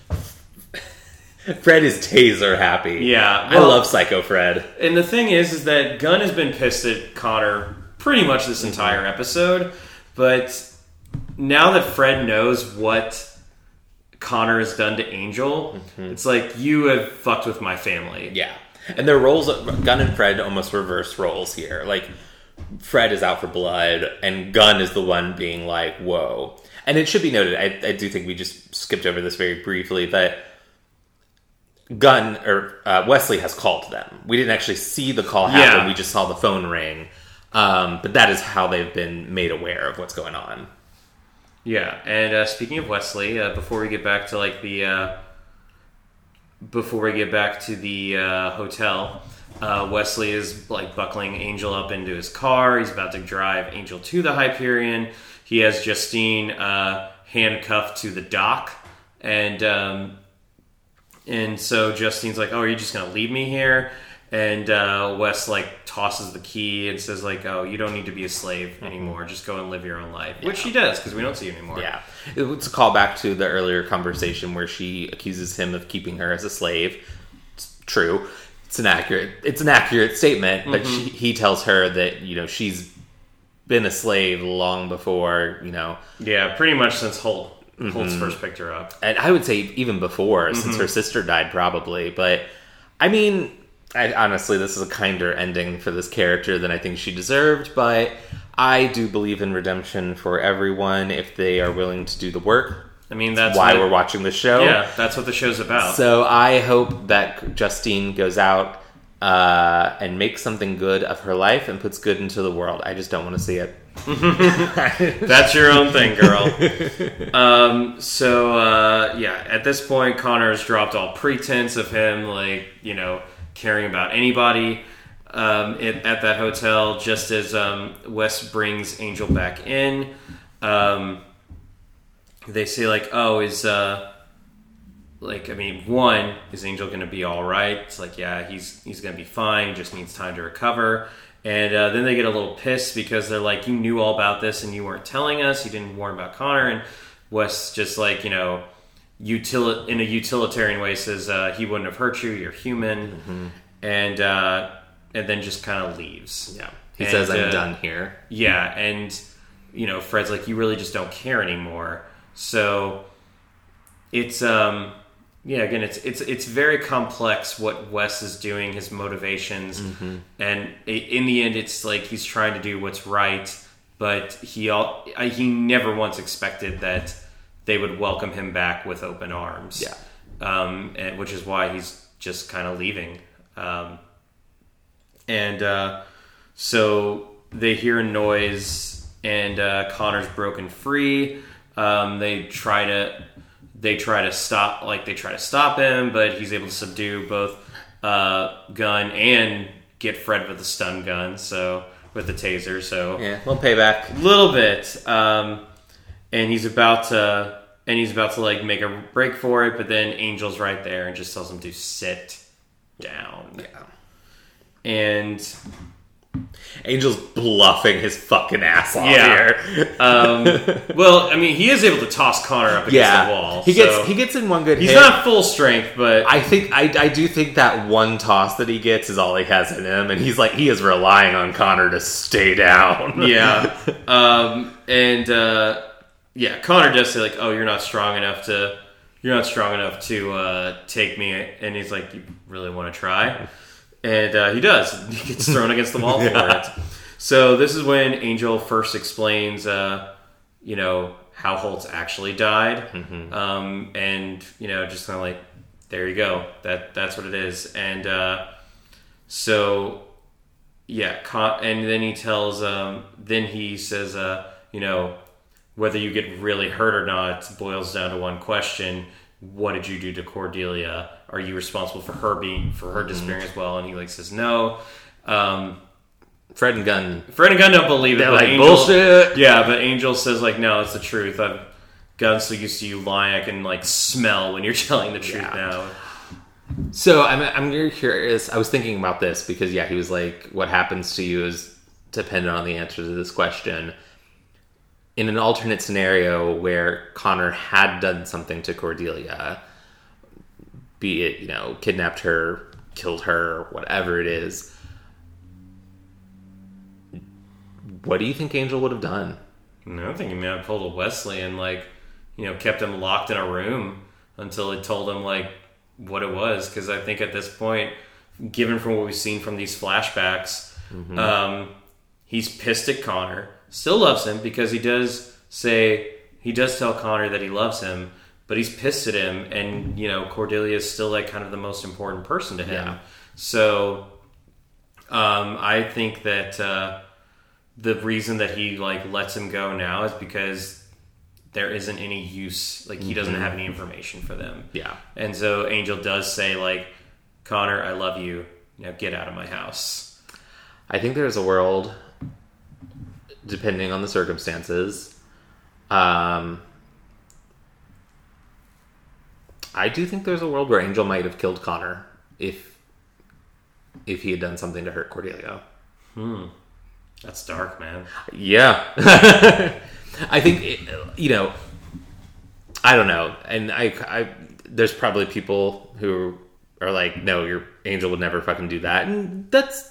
Fred is taser happy. Yeah. Well, I love Psycho Fred. And the thing is, is that Gunn has been pissed at Connor pretty much this entire episode. But now that Fred knows what Connor has done to Angel, mm-hmm. it's like, you have fucked with my family. Yeah. And their roles, Gunn and Fred almost reverse roles here. Like, Fred is out for blood, and Gunn is the one being like, whoa. And it should be noted, I, I do think we just skipped over this very briefly, that Gunn, or uh, Wesley has called them. We didn't actually see the call happen, yeah. we just saw the phone ring. Um, but that is how they've been made aware of what's going on. Yeah, and uh, speaking of Wesley, uh, before we get back to like the... Uh, before we get back to the uh, hotel, uh, Wesley is like buckling Angel up into his car. He's about to drive Angel to the Hyperion. He has Justine uh, handcuffed to the dock, and um, and so Justine's like, "Oh, are you just gonna leave me here?" And uh, Wes like tosses the key and says like, "Oh, you don't need to be a slave anymore. Just go and live your own life," yeah. Which she does because we don't see you anymore. Yeah, it's a callback to the earlier conversation where she accuses him of keeping her as a slave. It's true. It's an accurate. It's an accurate statement, but mm-hmm. she, he tells her that you know she's been a slave long before you know. Yeah, pretty much since Holt mm-hmm. Holt's first picked her up, and I would say even before, mm-hmm. since her sister died, probably. But I mean. I, honestly, this is a kinder ending for this character than I think she deserved, but I do believe in redemption for everyone if they are willing to do the work. I mean, that's why what, we're watching the show. Yeah, that's what the show's about. So I hope that Justine goes out uh, and makes something good of her life and puts good into the world. I just don't want to see it. That's your own thing, girl. Um, so, uh, yeah, at this point, Connor has dropped all pretense of him, like, you know, caring about anybody um, at, at that hotel, just as um, Wes brings Angel back in. Um... They say, like, oh, is, uh, like, I mean, one, is Angel going to be all right? It's like, yeah, he's he's going to be fine, just needs time to recover. And uh, then they get a little pissed because they're like, you knew all about this and you weren't telling us, you didn't warn about Connor. And Wes just, like, you know, util- in a utilitarian way says, uh, he wouldn't have hurt you, you're human. Mm-hmm. And, uh, and then just kind of leaves. Yeah. He and, says, I'm uh, done here. Yeah, and, you know, Fred's like, you really just don't care anymore. So it's um yeah again it's it's it's very complex what Wes is doing, his motivations, mm-hmm. and in the end it's like he's trying to do what's right, but he all he never once expected that they would welcome him back with open arms. Yeah, um, and, which is why he's just kind of leaving. Um, and uh, so they hear a noise, and uh, Connor's broken free. Um, they try to, they try to stop, like they try to stop him, but he's able to subdue both uh, Gunn and get Fred with the stun gun. So with the taser, so yeah, little payback, a little bit. Um, and he's about to, and he's about to like make a break for it, but then Angel's right there and just tells him to sit down. Yeah, and Angel's bluffing his fucking ass off yeah. here. um, well, I mean, he is able to toss Connor up against yeah. the wall. He so gets he gets in one good he's hit. He's not full strength, but I think I, I do think that one toss that he gets is all he has in him, and he's like he is relying on Connor to stay down. yeah, um, and uh, yeah, Connor does say like, "Oh, you're not strong enough to you're not strong enough to uh, take me," and he's like, "You really want to try?" And uh, he does. He gets thrown against the wall yeah. for it. So this is when Angel first explains, uh, you know, how Holtz actually died. Mm-hmm. Um, and, you know, just kind of like, there you go. That That's what it is. And uh, so, yeah. Con- and then he tells, um, then he says, uh, you know, whether you get really hurt or not boils down to one question. What did you do to Cordelia? Are you responsible for her being for her disappearing as well? And he like says no. Um, Fred and Gunn, Fred and Gunn don't believe it. They're but like Angel, bullshit. Yeah, but Angel says like no, it's the truth. I've gotten so used to you lying, I can like smell when you're telling the truth yeah. now. So I'm I'm very curious. I was thinking about this because yeah, he was like, what happens to you is dependent on the answer to this question. In an alternate scenario where Connor had done something to Cordelia, be it, you know, kidnapped her, killed her, whatever it is, what do you think Angel would have done? No, I think he may have pulled a Wesley and like, you know, kept him locked in a room until he told him like what it was. Because I think at this point, given from what we've seen from these flashbacks, mm-hmm. um, he's pissed at Connor. Still loves him because he does say he does tell Connor that he loves him, but he's pissed at him, and you know Cordelia is still like kind of the most important person to him. Yeah. So um, I think that uh, the reason that he like lets him go now is because there isn't any use, like he doesn't mm-hmm. have any information for them. Yeah, and so Angel does say like, Connor, I love you. Now get out of my house. I think there's a world. Depending on the circumstances, um, I do think there's a world where Angel might have killed Connor if if he had done something to hurt Cordelia. Hmm, that's dark, man. Yeah, I think it, you know. I don't know, and I, I there's probably people who are like, no, your Angel would never fucking do that, and that's.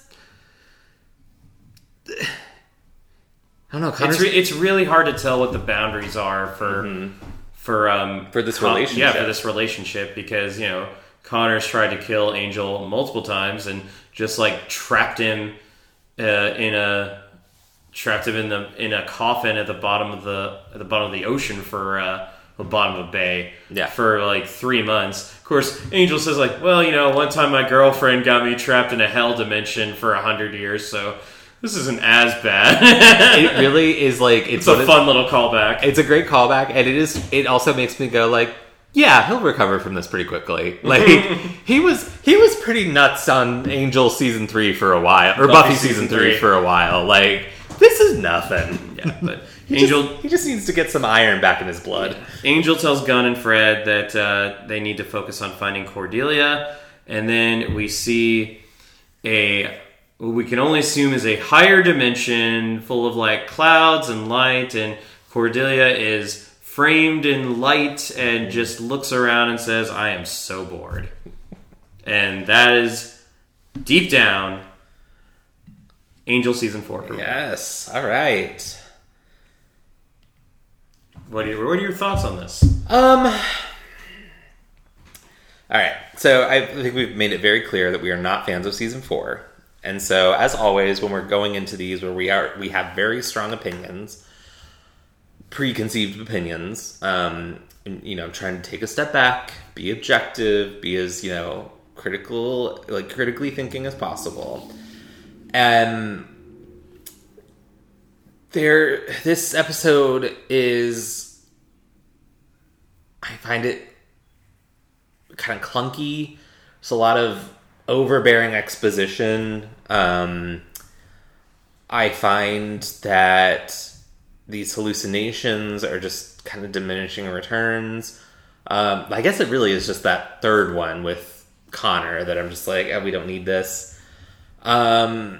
I don't know. It's, re- it's really hard to tell what the boundaries are for mm-hmm. for um for this Con- relationship. Yeah, for this relationship because you know Connor's tried to kill Angel multiple times and just like trapped him uh, in a trapped him in the in a coffin at the bottom of the at the bottom of the ocean for uh, the bottom of a bay yeah. for like three months. Of course, Angel says like, well, you know, one time my girlfriend got me trapped in a hell dimension for a hundred years, so this isn't as bad. It really is like it's, it's a fun little callback. It's a great callback, and it is. It also makes me go like, yeah, he'll recover from this pretty quickly. Like he was, he was pretty nuts on Angel season three for a while, or Buffy, Buffy season, season three, three for a while. Like this is nothing. Yeah, but he Angel, just, he just needs to get some iron back in his blood. Yeah. Angel tells Gunn and Fred that uh, they need to focus on finding Cordelia, and then we see a what we can only assume is a higher dimension full of like clouds and light, and Cordelia is framed in light and just looks around and says, I am so bored. And that is, deep down, Angel season four. For yes. All right. What are, your, what are your thoughts on this? Um. All right. So I think we've made it very clear that we are not fans of season four. And so, as always, when we're going into these where we are, we have very strong opinions, preconceived opinions, um, and, you know, trying to take a step back, be objective, be as, you know, critical, like critically thinking as possible. And there, this episode is, I find it kind of clunky. There's a lot of overbearing exposition. Um, I find that these hallucinations are just kind of diminishing returns. Um, I guess it really is just that third one with Connor that I'm just like, oh, we don't need this. Um,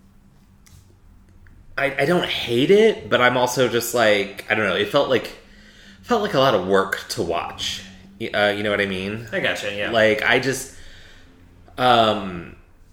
I, I don't hate it, but I'm also just like, I don't know. It felt like felt like a lot of work to watch. Uh, you know what I mean? I gotcha. Yeah. Like I just, um.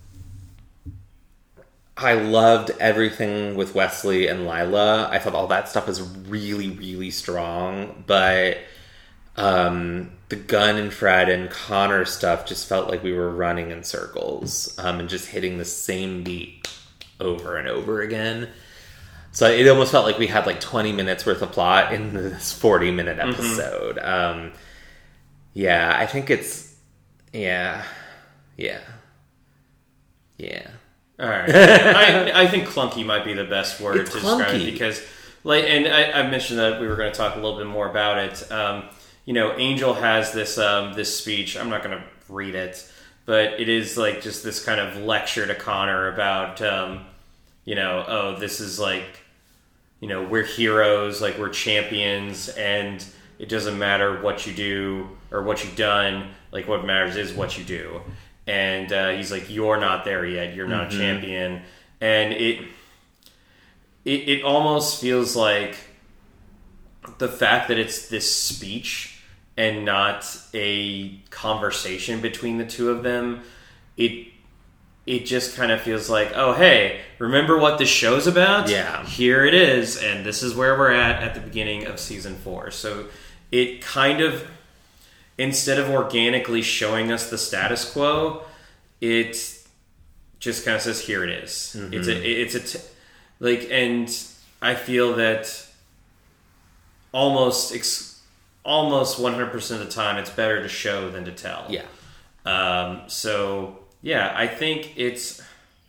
I loved everything with Wesley and Lila. I thought all that stuff was really, really strong. But um, the Gunn and Fred and Connor stuff just felt like we were running in circles um, and just hitting the same beat over and over again. So it almost felt like we had like twenty minutes worth of plot in this forty minute episode. Mm-hmm. Um, yeah, I think it's... Yeah. Yeah. Yeah. All right, I, I think clunky might be the best word it's to clunky. describe it because, like, and I, I mentioned that we were going to talk a little bit more about it. Um, you know, Angel has this um, this speech. I'm not going to read it, but it is like just this kind of lecture to Connor about, um, you know, oh, this is like, you know, we're heroes, like we're champions, and it doesn't matter what you do or what you've done. Like what matters is what you do. And uh, he's like, you're not there yet. You're not mm-hmm. a champion. And it, it it almost feels like the fact that it's this speech and not a conversation between the two of them, it it just kind of feels like, oh, hey, remember what this show's about? Yeah. Here it is. And this is where we're at at the beginning of season four. So it kind of... Instead of organically showing us the status quo, it just kind of says, "Here it is." Mm-hmm. It's a, it's a, t- like, and I feel that almost, ex- almost one hundred percent of the time, it's better to show than to tell. Yeah. Um. So yeah, I think it's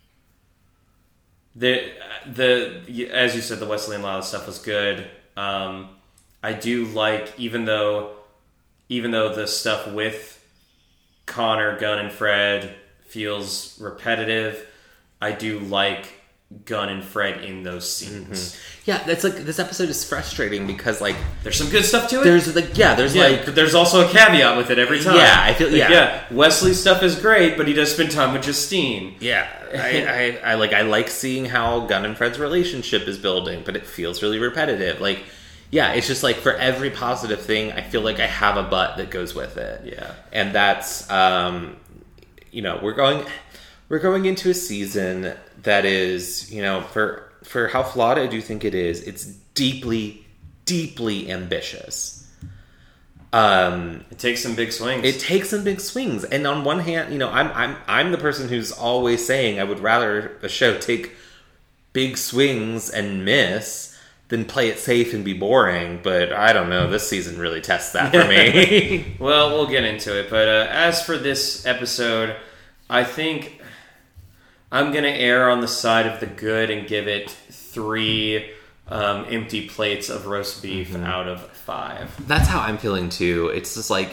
the the as you said, the Wesley and Lila stuff was good. Um, I do like, even though. Even though the stuff with Connor, Gunn, and Fred feels repetitive, I do like Gunn and Fred in those scenes. Mm-hmm. Yeah, that's like, this episode is frustrating because like there's some good stuff to it. There's like yeah, there's yeah, like but there's also a caveat with it every time. Yeah, I feel like, yeah. yeah. Wesley's stuff is great, but he does spend time with Justine. Yeah, I, I, I like I like seeing how Gunn and Fred's relationship is building, but it feels really repetitive. Like. Yeah, it's just like for every positive thing, I feel like I have a but that goes with it. Yeah. And that's, um, you know, we're going, we're going into a season that is, you know, for, for how flawed I do think it is, it's deeply, deeply ambitious. Um, it takes some big swings. It takes some big swings. And on one hand, you know, I'm, I'm, I'm the person who's always saying I would rather a show take big swings and miss than play it safe and be boring. But I don't know. This season really tests that for me. Well, we'll get into it. But uh, as for this episode, I think I'm going to err on the side of the good and give it three um, empty plates of roast beef mm-hmm. out of five. That's how I'm feeling too. It's just like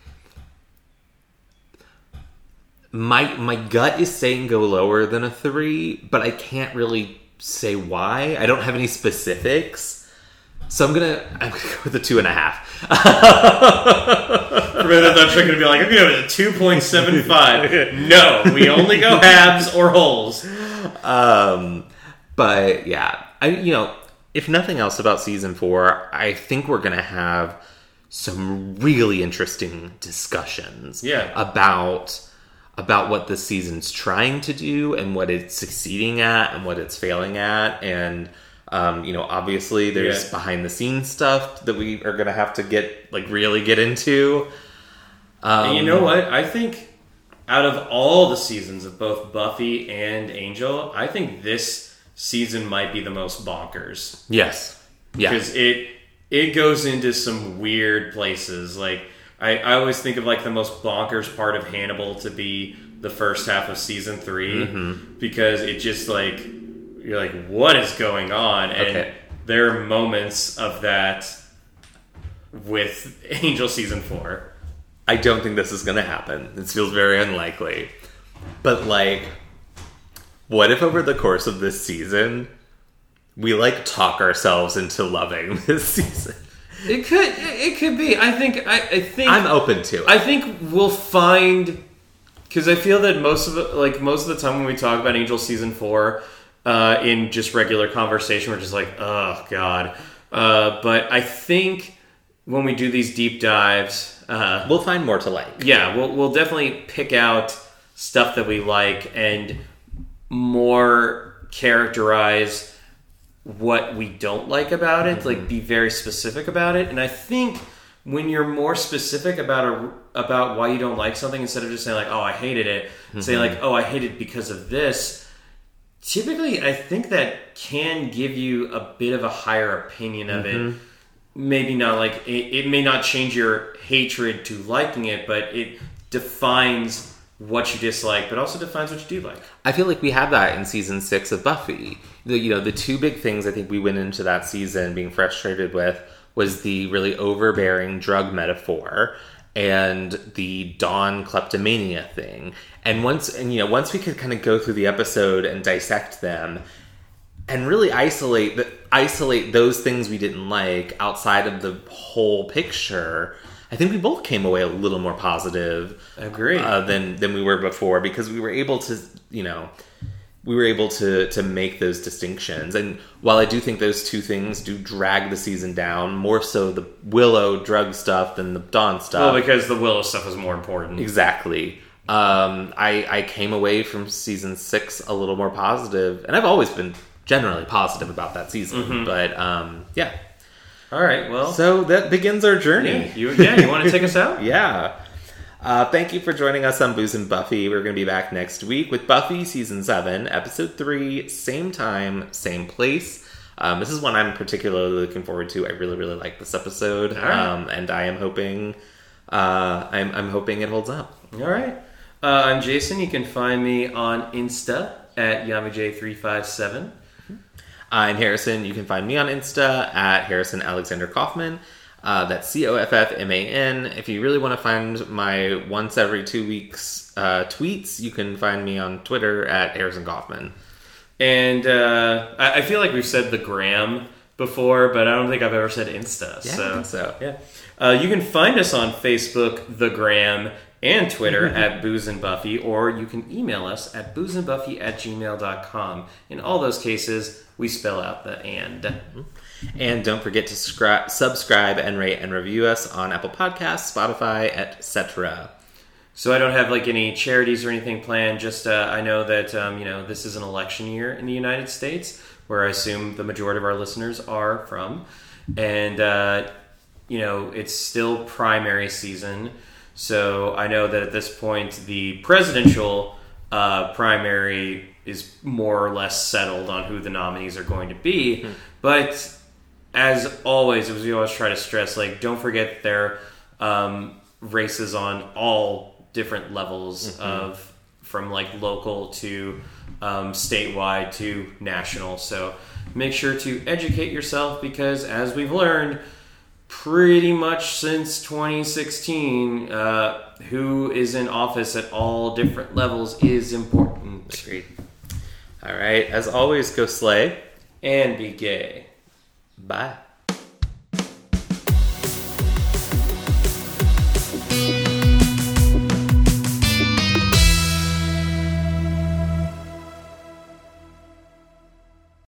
my my gut is saying go lower than a three, but I can't really say why. I don't have any specifics, so I'm gonna I'm gonna go with a two and a half. For a minute, I thought you were gonna be like, I'm gonna go with a two point seven five. No, we only go halves or wholes. Um, but yeah, I you know, if nothing else about season four, I think we're gonna have some really interesting discussions. Yeah. about. about what this season's trying to do and what it's succeeding at and what it's failing at. And, um, you know, obviously there's yeah. behind the scenes stuff that we are going to have to get, like, really get into. Um, and you know what? I think out of all the seasons of both Buffy and Angel, I think this season might be the most bonkers. Yes. Yeah. Because it, it goes into some weird places. Like, I, I always think of like the most bonkers part of Hannibal to be the first half of season three mm-hmm. because it just like you're like, what is going on? And okay. there are moments of that with Angel season four. I don't think this is going to happen. This feels very unlikely. But like, what if over the course of this season we like talk ourselves into loving this season? It could, it could be. I think, I, I think I'm open to it. I think we'll find, because I feel that most of the, like most of the time when we talk about Angel season four, uh, in just regular conversation, we're just like, oh god. Uh, but I think when we do these deep dives, uh, we'll find more to like. Yeah, we'll we'll definitely pick out stuff that we like and more characterize what we don't like about it, mm-hmm. like be very specific about it. And I think when you're more specific about a, about why you don't like something, instead of just saying like, oh, I hated it, mm-hmm. say like, oh, I hated it because of this, typically I think that can give you a bit of a higher opinion of mm-hmm. it. Maybe not like, it, it may not change your hatred to liking it, but it defines what you dislike, but also defines what you do like. I feel like we had that in season six of Buffy. The, you know, the two big things I think we went into that season being frustrated with was the really overbearing drug metaphor and the Dawn kleptomania thing. And once, and you know, once we could kind of go through the episode and dissect them and really isolate the, isolate those things we didn't like outside of the whole picture, I think we both came away a little more positive. Agree. Uh, than than we were before, because we were able to, you know, we were able to to make those distinctions. And while I do think those two things do drag the season down, more so the Willow drug stuff than the Dawn stuff. Well, because the Willow stuff is more important. Exactly. Um, I I came away from season six a little more positive, and I've always been generally positive about that season. Mm-hmm. But um, yeah. All right, well... So that begins our journey. Yeah, you, yeah, you want to take us out? Yeah. Uh, thank you for joining us on Booze and Buffy. We're going to be back next week with Buffy Season seven, Episode three, same time, same place. Um, this is one I'm particularly looking forward to. I really, really like this episode. All right. Um, and I am hoping... Uh, I'm, I'm hoping it holds up. All right. Uh, I'm Jason. You can find me on Insta at Yami J three five seven. I'm Harrison. You can find me on Insta at Harrison Alexander Kaufman. Uh, that's C O F F M A N. If you really want to find my once every two weeks uh, tweets, you can find me on Twitter at Harrison Kaufman. And uh, I, I feel like we've said the gram before, but I don't think I've ever said Insta. Yeah, so, I think so. Yeah. Uh, you can find us on Facebook, the gram, and Twitter at Booze and Buffy, or you can email us at boozeandbuffy at gmail dot com. In all those cases, we spell out the and. And don't forget to scri- subscribe and rate and review us on Apple Podcasts, Spotify, et cetera. So I don't have like any charities or anything planned. Just uh, I know that um, you know this is an election year in the United States, where I assume the majority of our listeners are from, and uh, you know it's still primary season. So I know that at this point the presidential uh, primary is more or less settled on who the nominees are going to be. Mm-hmm. But as always, as we always try to stress, like, don't forget there are um, races on all different levels mm-hmm. of, from like local to um, statewide to national. So make sure to educate yourself, because as we've learned, pretty much since twenty sixteen, uh, who is in office at all different levels is important. Agreed. All right. As always, go slay. And be gay. Bye.